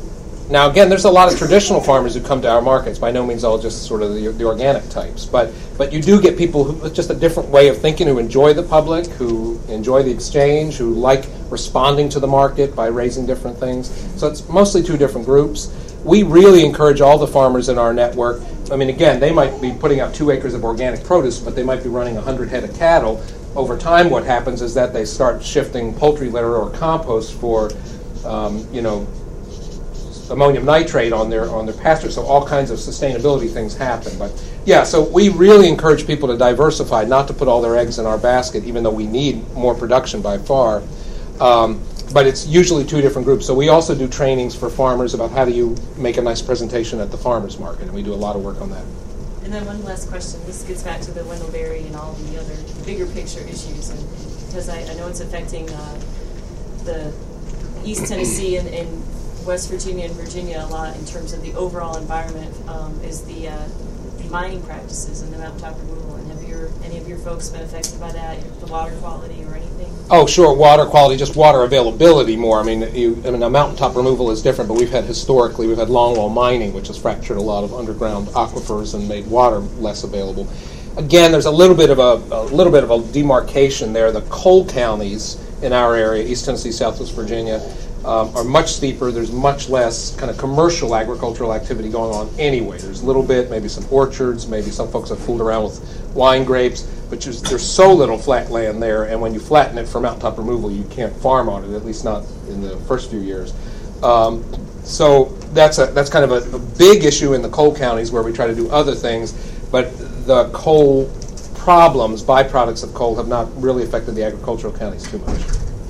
Now, again, there's a lot of traditional farmers who come to our markets, by no means all just sort of the, the organic types, but but you do get people who with just a different way of thinking, who enjoy the public, who enjoy the exchange, who like responding to the market by raising different things. So it's mostly two different groups. We really encourage all the farmers in our network. I mean, again, they might be putting out two acres of organic produce, but they might be running one hundred head of cattle. Over time, what happens is that they start shifting poultry litter or compost for, um, you know, ammonium nitrate on their on their pasture, so all kinds of sustainability things happen. But yeah, so we really encourage people to diversify, not to put all their eggs in our basket, even though we need more production by far. Um, but it's usually two different groups. So we also do trainings for farmers about how do you make a nice presentation at the farmers market, and we do a lot of work on that. And then one last question. This gets back to the Wendell-Berry and all the other bigger picture issues, and because I, I know it's affecting uh, the East Tennessee and, and West Virginia and Virginia a lot in terms of the overall environment, um, is the uh, mining practices and the mountaintop removal. And have your any of your folks been affected by that? The water quality or anything? Oh, sure, water quality, just water availability more. I mean, you, I mean, a mountaintop removal is different, but we've had historically, we've had longwall mining, which has fractured a lot of underground aquifers and made water less available. Again, there's a little bit of a, a little bit of a demarcation there. The coal counties in our area, East Tennessee, Southwest Virginia, Um, are much steeper. There's much less kind of commercial agricultural activity going on anyway. There's a little bit, maybe some orchards, maybe some folks have fooled around with wine grapes, but there's, there's so little flat land there, and when you flatten it for mountaintop removal, you can't farm on it, at least not in the first few years. Um, so that's a that's kind of a, a big issue in the coal counties where we try to do other things, but the coal problems, byproducts of coal, have not really affected the agricultural counties too much.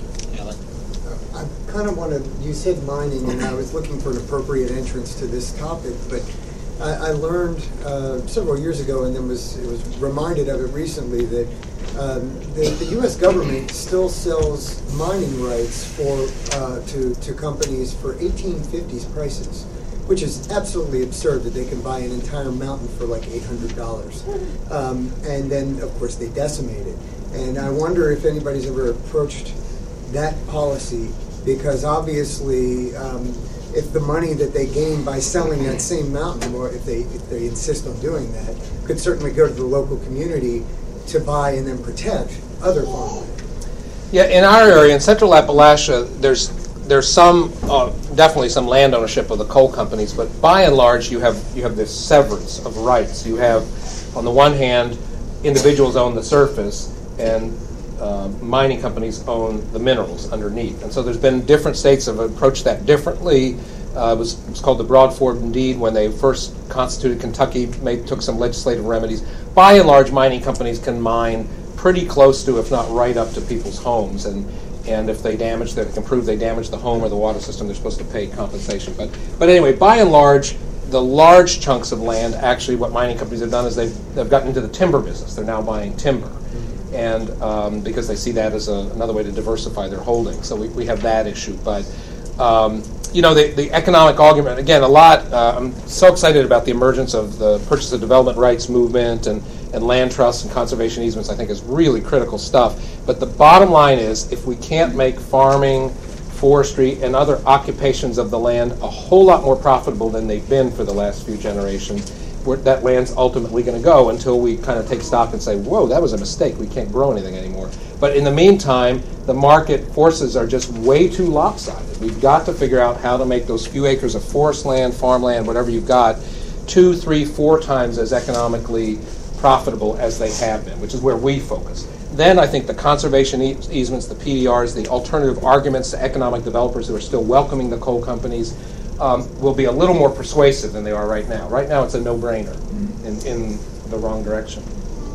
I kind of want to, you said mining, and I was looking for an appropriate entrance to this topic, but I, I learned uh, several years ago, and then was it was reminded of it recently, that um, the, the U S government still sells mining rights for uh, to, to companies for eighteen fifties prices, which is absolutely absurd that they can buy an entire mountain for like eight hundred dollars. Um, and then, of course, they decimate it. And I wonder if anybody's ever approached that policy, because obviously um, if the money that they gain by selling that same mountain, or if they if they insist on doing that, could certainly go to the local community to buy and then protect other farmland. Yeah, in our area, in Central Appalachia, there's there's some uh, definitely some land ownership of the coal companies, but by and large, you have you have this severance of rights. You have, on the one hand, individuals own the surface, and Uh, mining companies own the minerals underneath. And so there's been different states that have approached that differently. Uh, it, was, it was called the Broad Form Deed when they first constituted Kentucky, made, took some legislative remedies. By and large, mining companies can mine pretty close to, if not right up to, people's homes. And, and if they damage, they can prove they damaged the home or the water system, they're supposed to pay compensation. But, but anyway, by and large, the large chunks of land, actually what mining companies have done is they've, they've gotten into the timber business. They're now buying timber. And um, because they see that as a, another way to diversify their holdings. So we, we have that issue. But, um, you know, the, the economic argument, again, a lot, uh, I'm so excited about the emergence of the purchase of development rights movement and, and land trusts and conservation easements, I think is really critical stuff. But the bottom line is, if we can't make farming, forestry, and other occupations of the land a whole lot more profitable than they've been for the last few generations, where that land's ultimately going to go until we kind of take stock and say, whoa, that was a mistake. We can't grow anything anymore. But in the meantime, the market forces are just way too lopsided. We've got to figure out how to make those few acres of forest land, farmland, whatever you've got, two, three, four times as economically profitable as they have been, which is where we focus. Then I think the conservation easements, the P D Rs, the alternative arguments to economic developers who are still welcoming the coal companies, Um, will be a little more persuasive than they are right now. Right now, it's a no-brainer in, in the wrong direction.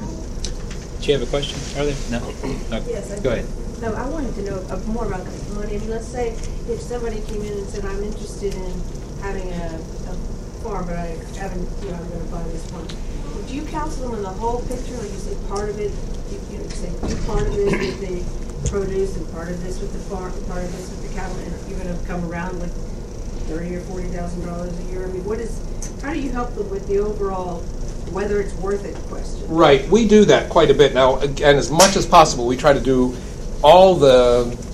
Do you have a question earlier? No? no. Yes, I Go do. ahead. No, I wanted to know uh, more about the money. I mean, let's say if somebody came in and said, I'm interested in having a, a farm, but I haven't, you know, I'm going to buy this farm. Would you counsel them on the whole picture, or you say part of it, you, you know, say do part of this with the produce and part of this with the farm, part of this with the cattle, and you're going to come around with thirty or forty thousand dollars a year? I mean, what is? How do you help them with the overall whether it's worth it question? Right, we do that quite a bit now. Again, as much as possible, we try to do all the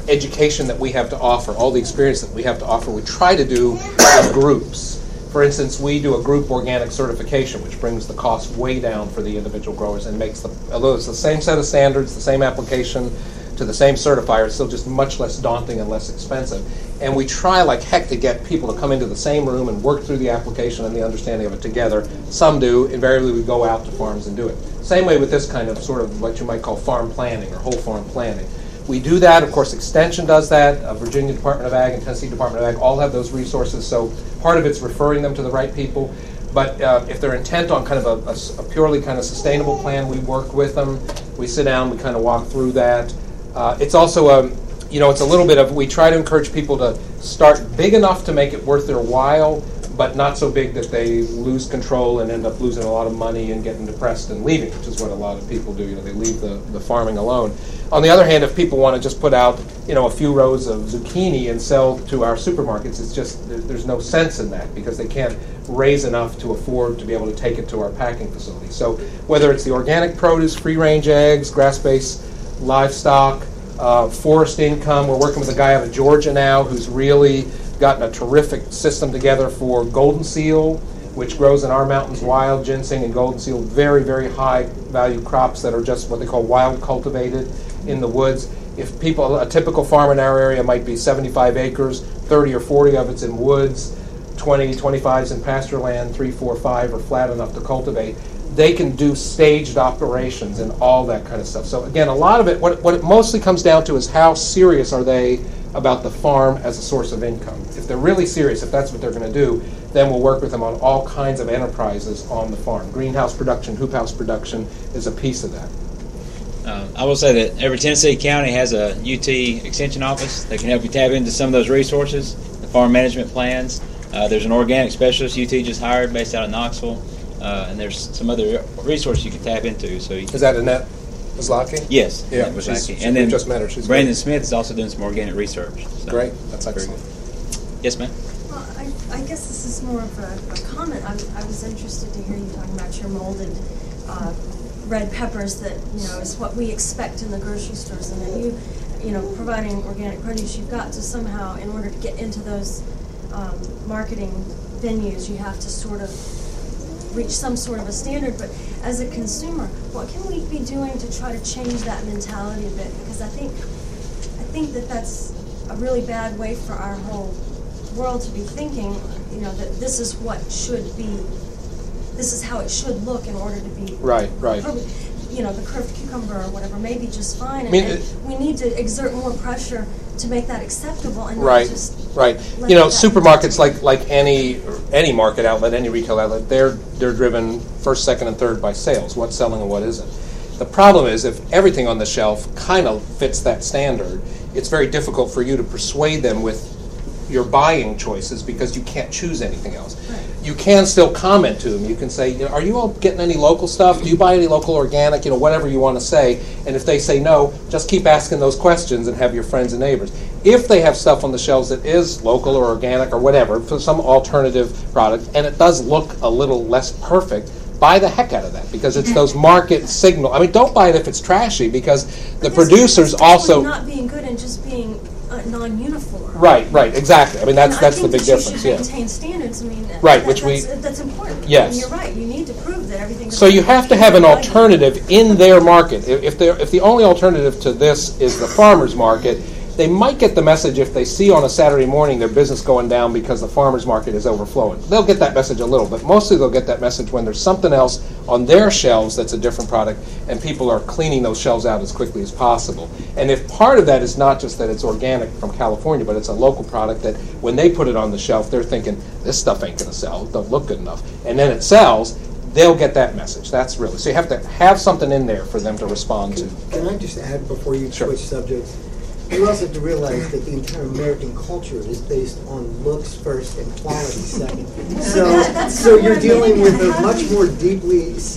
education that we have to offer, all the experience that we have to offer, we try to do in groups. For instance, we do a group organic certification, which brings the cost way down for the individual growers and makes the, although it's the same set of standards, the same application to the same certifier, it's still just much less daunting and less expensive. And we try like heck to get people to come into the same room and work through the application and the understanding of it together. Some do. Invariably, we go out to farms and do it. Same way with this kind of sort of what you might call farm planning or whole farm planning. We do that. Of course, Extension does that. Uh, Virginia Department of Ag and Tennessee Department of Ag all have those resources. So part of it's referring them to the right people. But uh, if they're intent on kind of a, a, a purely kind of sustainable plan, we work with them. We sit down. We kind of walk through that. Uh, it's also a, you know, it's a little bit of, we try to encourage people to start big enough to make it worth their while, but not so big that they lose control and end up losing a lot of money and getting depressed and leaving, which is what a lot of people do. You know, they leave the, the farming alone. On the other hand, if people want to just put out, you know, a few rows of zucchini and sell to our supermarkets, it's just, there's no sense in that because they can't raise enough to afford to be able to take it to our packing facility. So whether it's the organic produce, free-range eggs, grass-based livestock, uh, forest income, we're working with a guy out of Georgia now who's really gotten a terrific system together for golden seal, which grows in our mountains wild, ginseng and golden seal, very, very high value crops that are just what they call wild cultivated in the woods. If people, a typical farm in our area might be seventy-five acres, thirty or forty of it's in woods, twenty, twenty-five's in pasture land, three, four, five are flat enough to cultivate. They can do staged operations and all that kind of stuff. So again, a lot of it, what, what it mostly comes down to is how serious are they about the farm as a source of income. If they're really serious, if that's what they're going to do, then we'll work with them on all kinds of enterprises on the farm. Greenhouse production, hoop house production is a piece of that. Uh, I will say that every Tennessee county has a U T extension office that can help you tap into some of those resources, the farm management plans. Uh, there's an organic specialist U T just hired based out of Knoxville, uh, and there's some other resources you can tap into. So you is that Annette Wazlaki? Yes. Yeah, Annette she's, Wazlaki. she's, and then just met her. She's Brandon great. Smith is also doing some organic research. So. Great, that's excellent. Yes, ma'am. Well, I, I guess this is more of a, a comment. I, I was interested to hear you talking about your molded uh, red peppers that, you know, is what we expect in the grocery stores, and that you, you know, providing organic produce, you've got to somehow, in order to get into those um, marketing venues, you have to sort of reach some sort of a standard. But as a consumer, what can we be doing to try to change that mentality a bit? Because I think, I think that that's a really bad way for our whole world to be thinking, you know, that this is what should be, this is how it should look in order to be right, right. You know, the curved cucumber or whatever may be just fine, and, I mean, and we need to exert more pressure to make that acceptable, and right, not just right. You know, supermarkets, like like any any market outlet, any retail outlet, they're they're driven first, second, and third by sales. What's selling and what isn't. The problem is if everything on the shelf kind of fits that standard, it's very difficult for you to persuade them with your buying choices because you can't choose anything else. Right. You can still comment to them. You can say, you know, are you all getting any local stuff? Do you buy any local organic? You know, whatever you want to say. And if they say no, just keep asking those questions and have your friends and neighbors. If they have stuff on the shelves that is local or organic or whatever, for some alternative product, and it does look a little less perfect, buy the heck out of that because it's those market signal. I mean, don't buy it if it's trashy because the producers also not being good and just being uh, non-uniform. Right, right, exactly. I mean, that's and that's I the think big that difference. You Yeah. should maintain standards. I mean, right, that, which that's, we that's important. Yes, and you're right. You need to prove that everything. So you have to have an alternative in their market. If if, if the only alternative to this is the farmers market, they might get the message if they see on a Saturday morning their business going down because the farmers market is overflowing. They'll get that message a little, but mostly they'll get that message when there's something else on their shelves that's a different product and people are cleaning those shelves out as quickly as possible. And if part of that is not just that it's organic from California, but it's a local product that when they put it on the shelf, they're thinking, this stuff ain't going to sell, it don't look good enough. And then it sells, they'll get that message. That's really, so you have to have something in there for them to respond can, to. Can I just add before you Sure. switch subjects? You also have to realize that the entire American culture is based on looks first and quality second. So, so you're dealing with a much more deeply set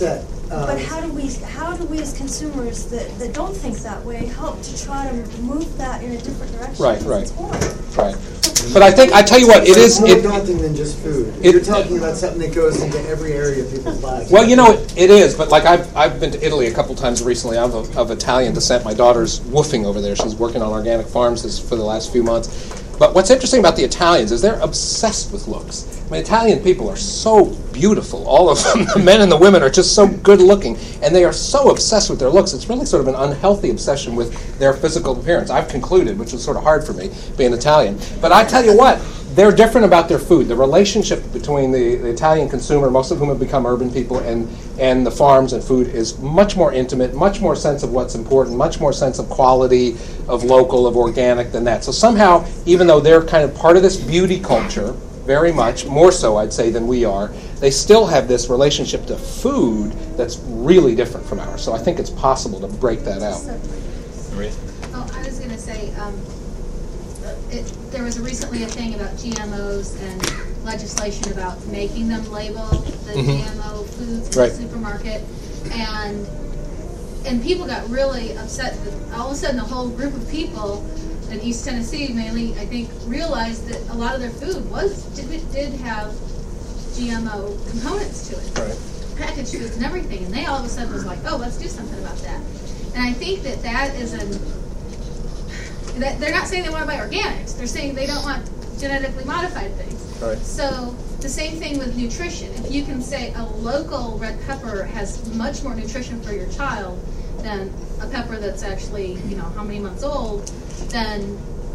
But how do we, how do we as consumers that, that don't think that way help to try to move that in a different direction? Right, Because right. It's horrible. Right. But I think, I tell you what, it is... It's more it- daunting than just food. it- You're talking about something that goes into every area of people's lives. Well, you know, it, it is, but like I've, I've been to Italy a couple times recently. I'm of, of Italian descent. My daughter's woofing over there. She's working on organic farms this, for the last few months. But what's interesting about the Italians is they're obsessed with looks. I mean, Italian people are so beautiful. All of them, the men and the women, are just so good looking, and they are so obsessed with their looks. It's really sort of an unhealthy obsession with their physical appearance. I've concluded, which was sort of hard for me, being Italian. But I tell you what, they're different about their food. The relationship between the, the Italian consumer, most of whom have become urban people, and, and the farms and food is much more intimate, much more sense of what's important, much more sense of quality, of local, of organic than that. So somehow, even though they're kind of part of this beauty culture, very much, more so I'd say than we are, they still have this relationship to food that's really different from ours. So I think it's possible to break that out. Maria? Oh, I was going to say, um, it, there was recently a thing about G M Os and legislation about making them label the Mhm. G M O foods in Right. the supermarket, and and people got really upset that all of a sudden a whole group of people in East Tennessee mainly, I think, realized that a lot of their food was did, did have G M O components to it. Right. Packaged foods and everything, and they all of a sudden was like, oh, let's do something about that. And I think that that is an, that they're not saying they want to buy organics, they're saying they don't want genetically modified things. Right. So the same thing with nutrition. If you can say a local red pepper has much more nutrition for your child than a pepper that's actually, you know, how many months old, then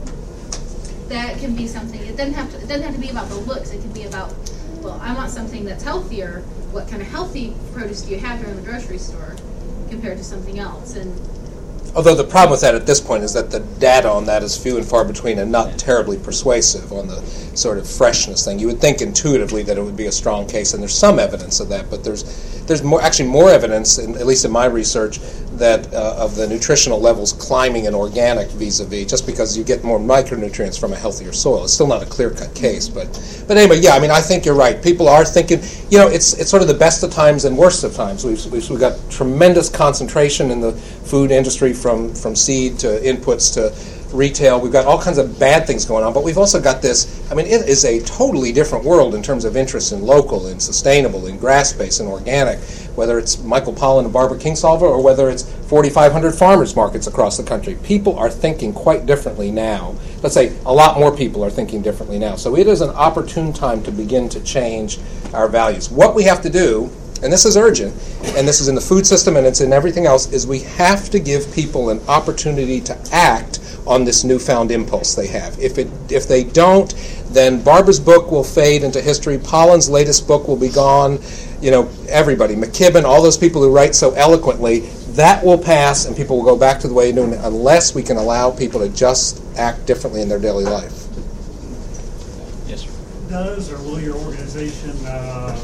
that can be something. It doesn't have to, it doesn't have to be about the looks. It can be about, well, I want something that's healthier. What kind of healthy produce do you have here in the grocery store compared to something else? And Although the problem with that at this point is that the data on that is few and far between and not terribly persuasive on the sort of freshness thing. You would think intuitively that it would be a strong case, and there's some evidence of that, but there's there's more actually more evidence, in, at least in my research, that uh, of the nutritional levels climbing in organic vis-a-vis, just because you get more micronutrients from a healthier soil. It's still not a clear-cut case, but but anyway, yeah, I mean, I think you're right. People are thinking, you know, it's it's sort of the best of times and worst of times. We've we've, we've got tremendous concentration in the food industry, from from seed to inputs to retail. We've got all kinds of bad things going on, but we've also got this, I mean, it is a totally different world in terms of interest in local and sustainable and grass-based and organic, whether it's Michael Pollan and Barbara Kingsolver or whether it's forty-five hundred farmers markets across the country. People are thinking quite differently now. Let's say a lot more people are thinking differently now. So it is an opportune time to begin to change our values. What we have to do, and this is urgent, and this is in the food system and it's in everything else, is we have to give people an opportunity to act on this newfound impulse they have. If it if they don't, then Barbara's book will fade into history. Pollan's latest book will be gone. You know, everybody, McKibben, all those people who write so eloquently, that will pass and people will go back to the way of doing it unless we can allow people to just act differently in their daily life. Yes, sir. Does or will your organization uh,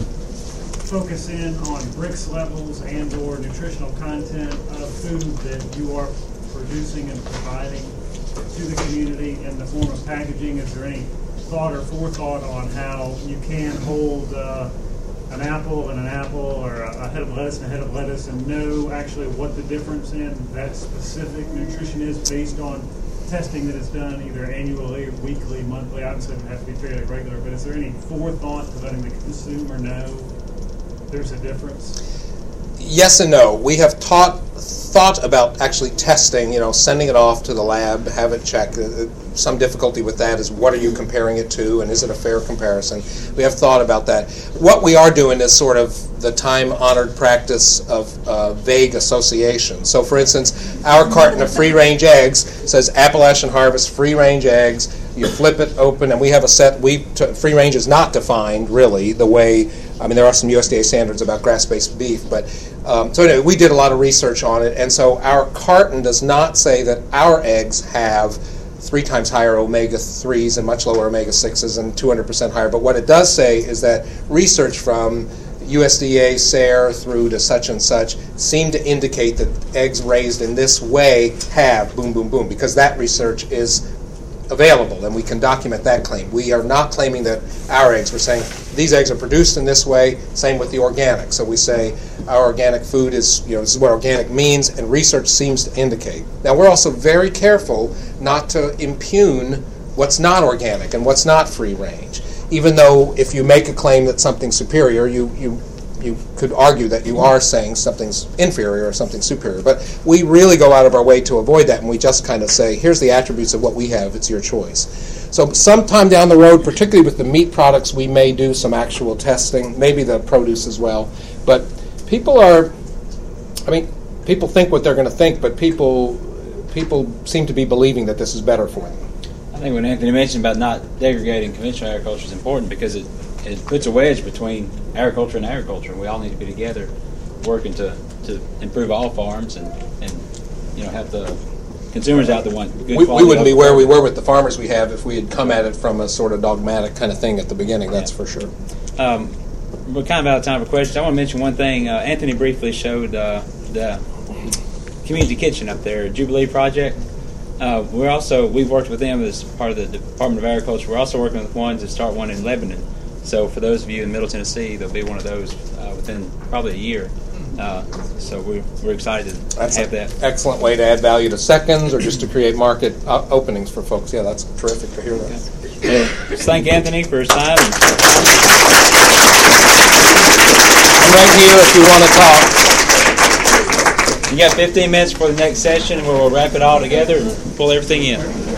focus in on bricks levels and or nutritional content of food that you are producing and providing to the community in the form of packaging? Is there any thought or forethought on how you can hold uh, an apple and an apple, or a, a head of lettuce and a head of lettuce, and know actually what the difference in that specific nutrition is based on testing that is done either annually, weekly, monthly? Obviously it would have to be fairly regular, but is there any forethought to letting the consumer know there's a difference? Yes and no. We have taught thought about actually testing, you know, sending it off to the lab, have it checked. Uh, some difficulty with that is what are you comparing it to, and is it a fair comparison? We have thought about that. What we are doing is sort of the time-honored practice of uh, vague association. So, for instance, our carton of free-range eggs says Appalachian Harvest free-range eggs. You flip it open, and we have a set. We t- free-range is not defined, really, the way, I mean, there are some U S D A standards about grass-based beef, but um, so anyway, we did a lot of research on it, and so our carton does not say that our eggs have three times higher omega threes and much lower omega sixes and two hundred percent higher, but what it does say is that research from U S D A, S A R E through to such and such seem to indicate that eggs raised in this way have boom, boom, boom, because that research is available, and we can document that claim. We are not claiming that our eggs. We're saying these eggs are produced in this way. Same with the organic. So we say our organic food is, you know, this is what organic means, and research seems to indicate. Now we're also very careful not to impugn what's not organic and what's not free range. Even though if you make a claim that something's superior, you you you could argue that you are saying something's inferior or something superior. But we really go out of our way to avoid that, and we just kind of say, here's the attributes of what we have, it's your choice. So sometime down the road, particularly with the meat products, we may do some actual testing, maybe the produce as well. But people are, I mean, people think what they're going to think, but people people seem to be believing that this is better for them. I think what Anthony mentioned about not degrading conventional agriculture is important because it, it puts a wedge between agriculture and agriculture. We all need to be together working to, to improve all farms and, and you know have the consumers out there want good we, quality. We wouldn't be where we were with the farmers we have if we had come at it from a sort of dogmatic kind of thing at the beginning, that's yeah. for sure. Um, we're kind of out of time for questions. I want to mention one thing. Uh, Anthony briefly showed uh, the community kitchen up there, Jubilee Project. Uh, we're also, we've worked with them as part of the Department of Agriculture. We're also working with one to start one in Lebanon. So for those of you in Middle Tennessee, there'll be one of those uh, within probably a year. Uh, so we're, we're excited to that's have that. Excellent way to add value to seconds or just to create market uh, openings for folks. Yeah, that's terrific to hear that. Okay. So, just thank Anthony for his time. I'm right here if you want to talk. You got fifteen minutes for the next session where we'll wrap it all together and pull everything in.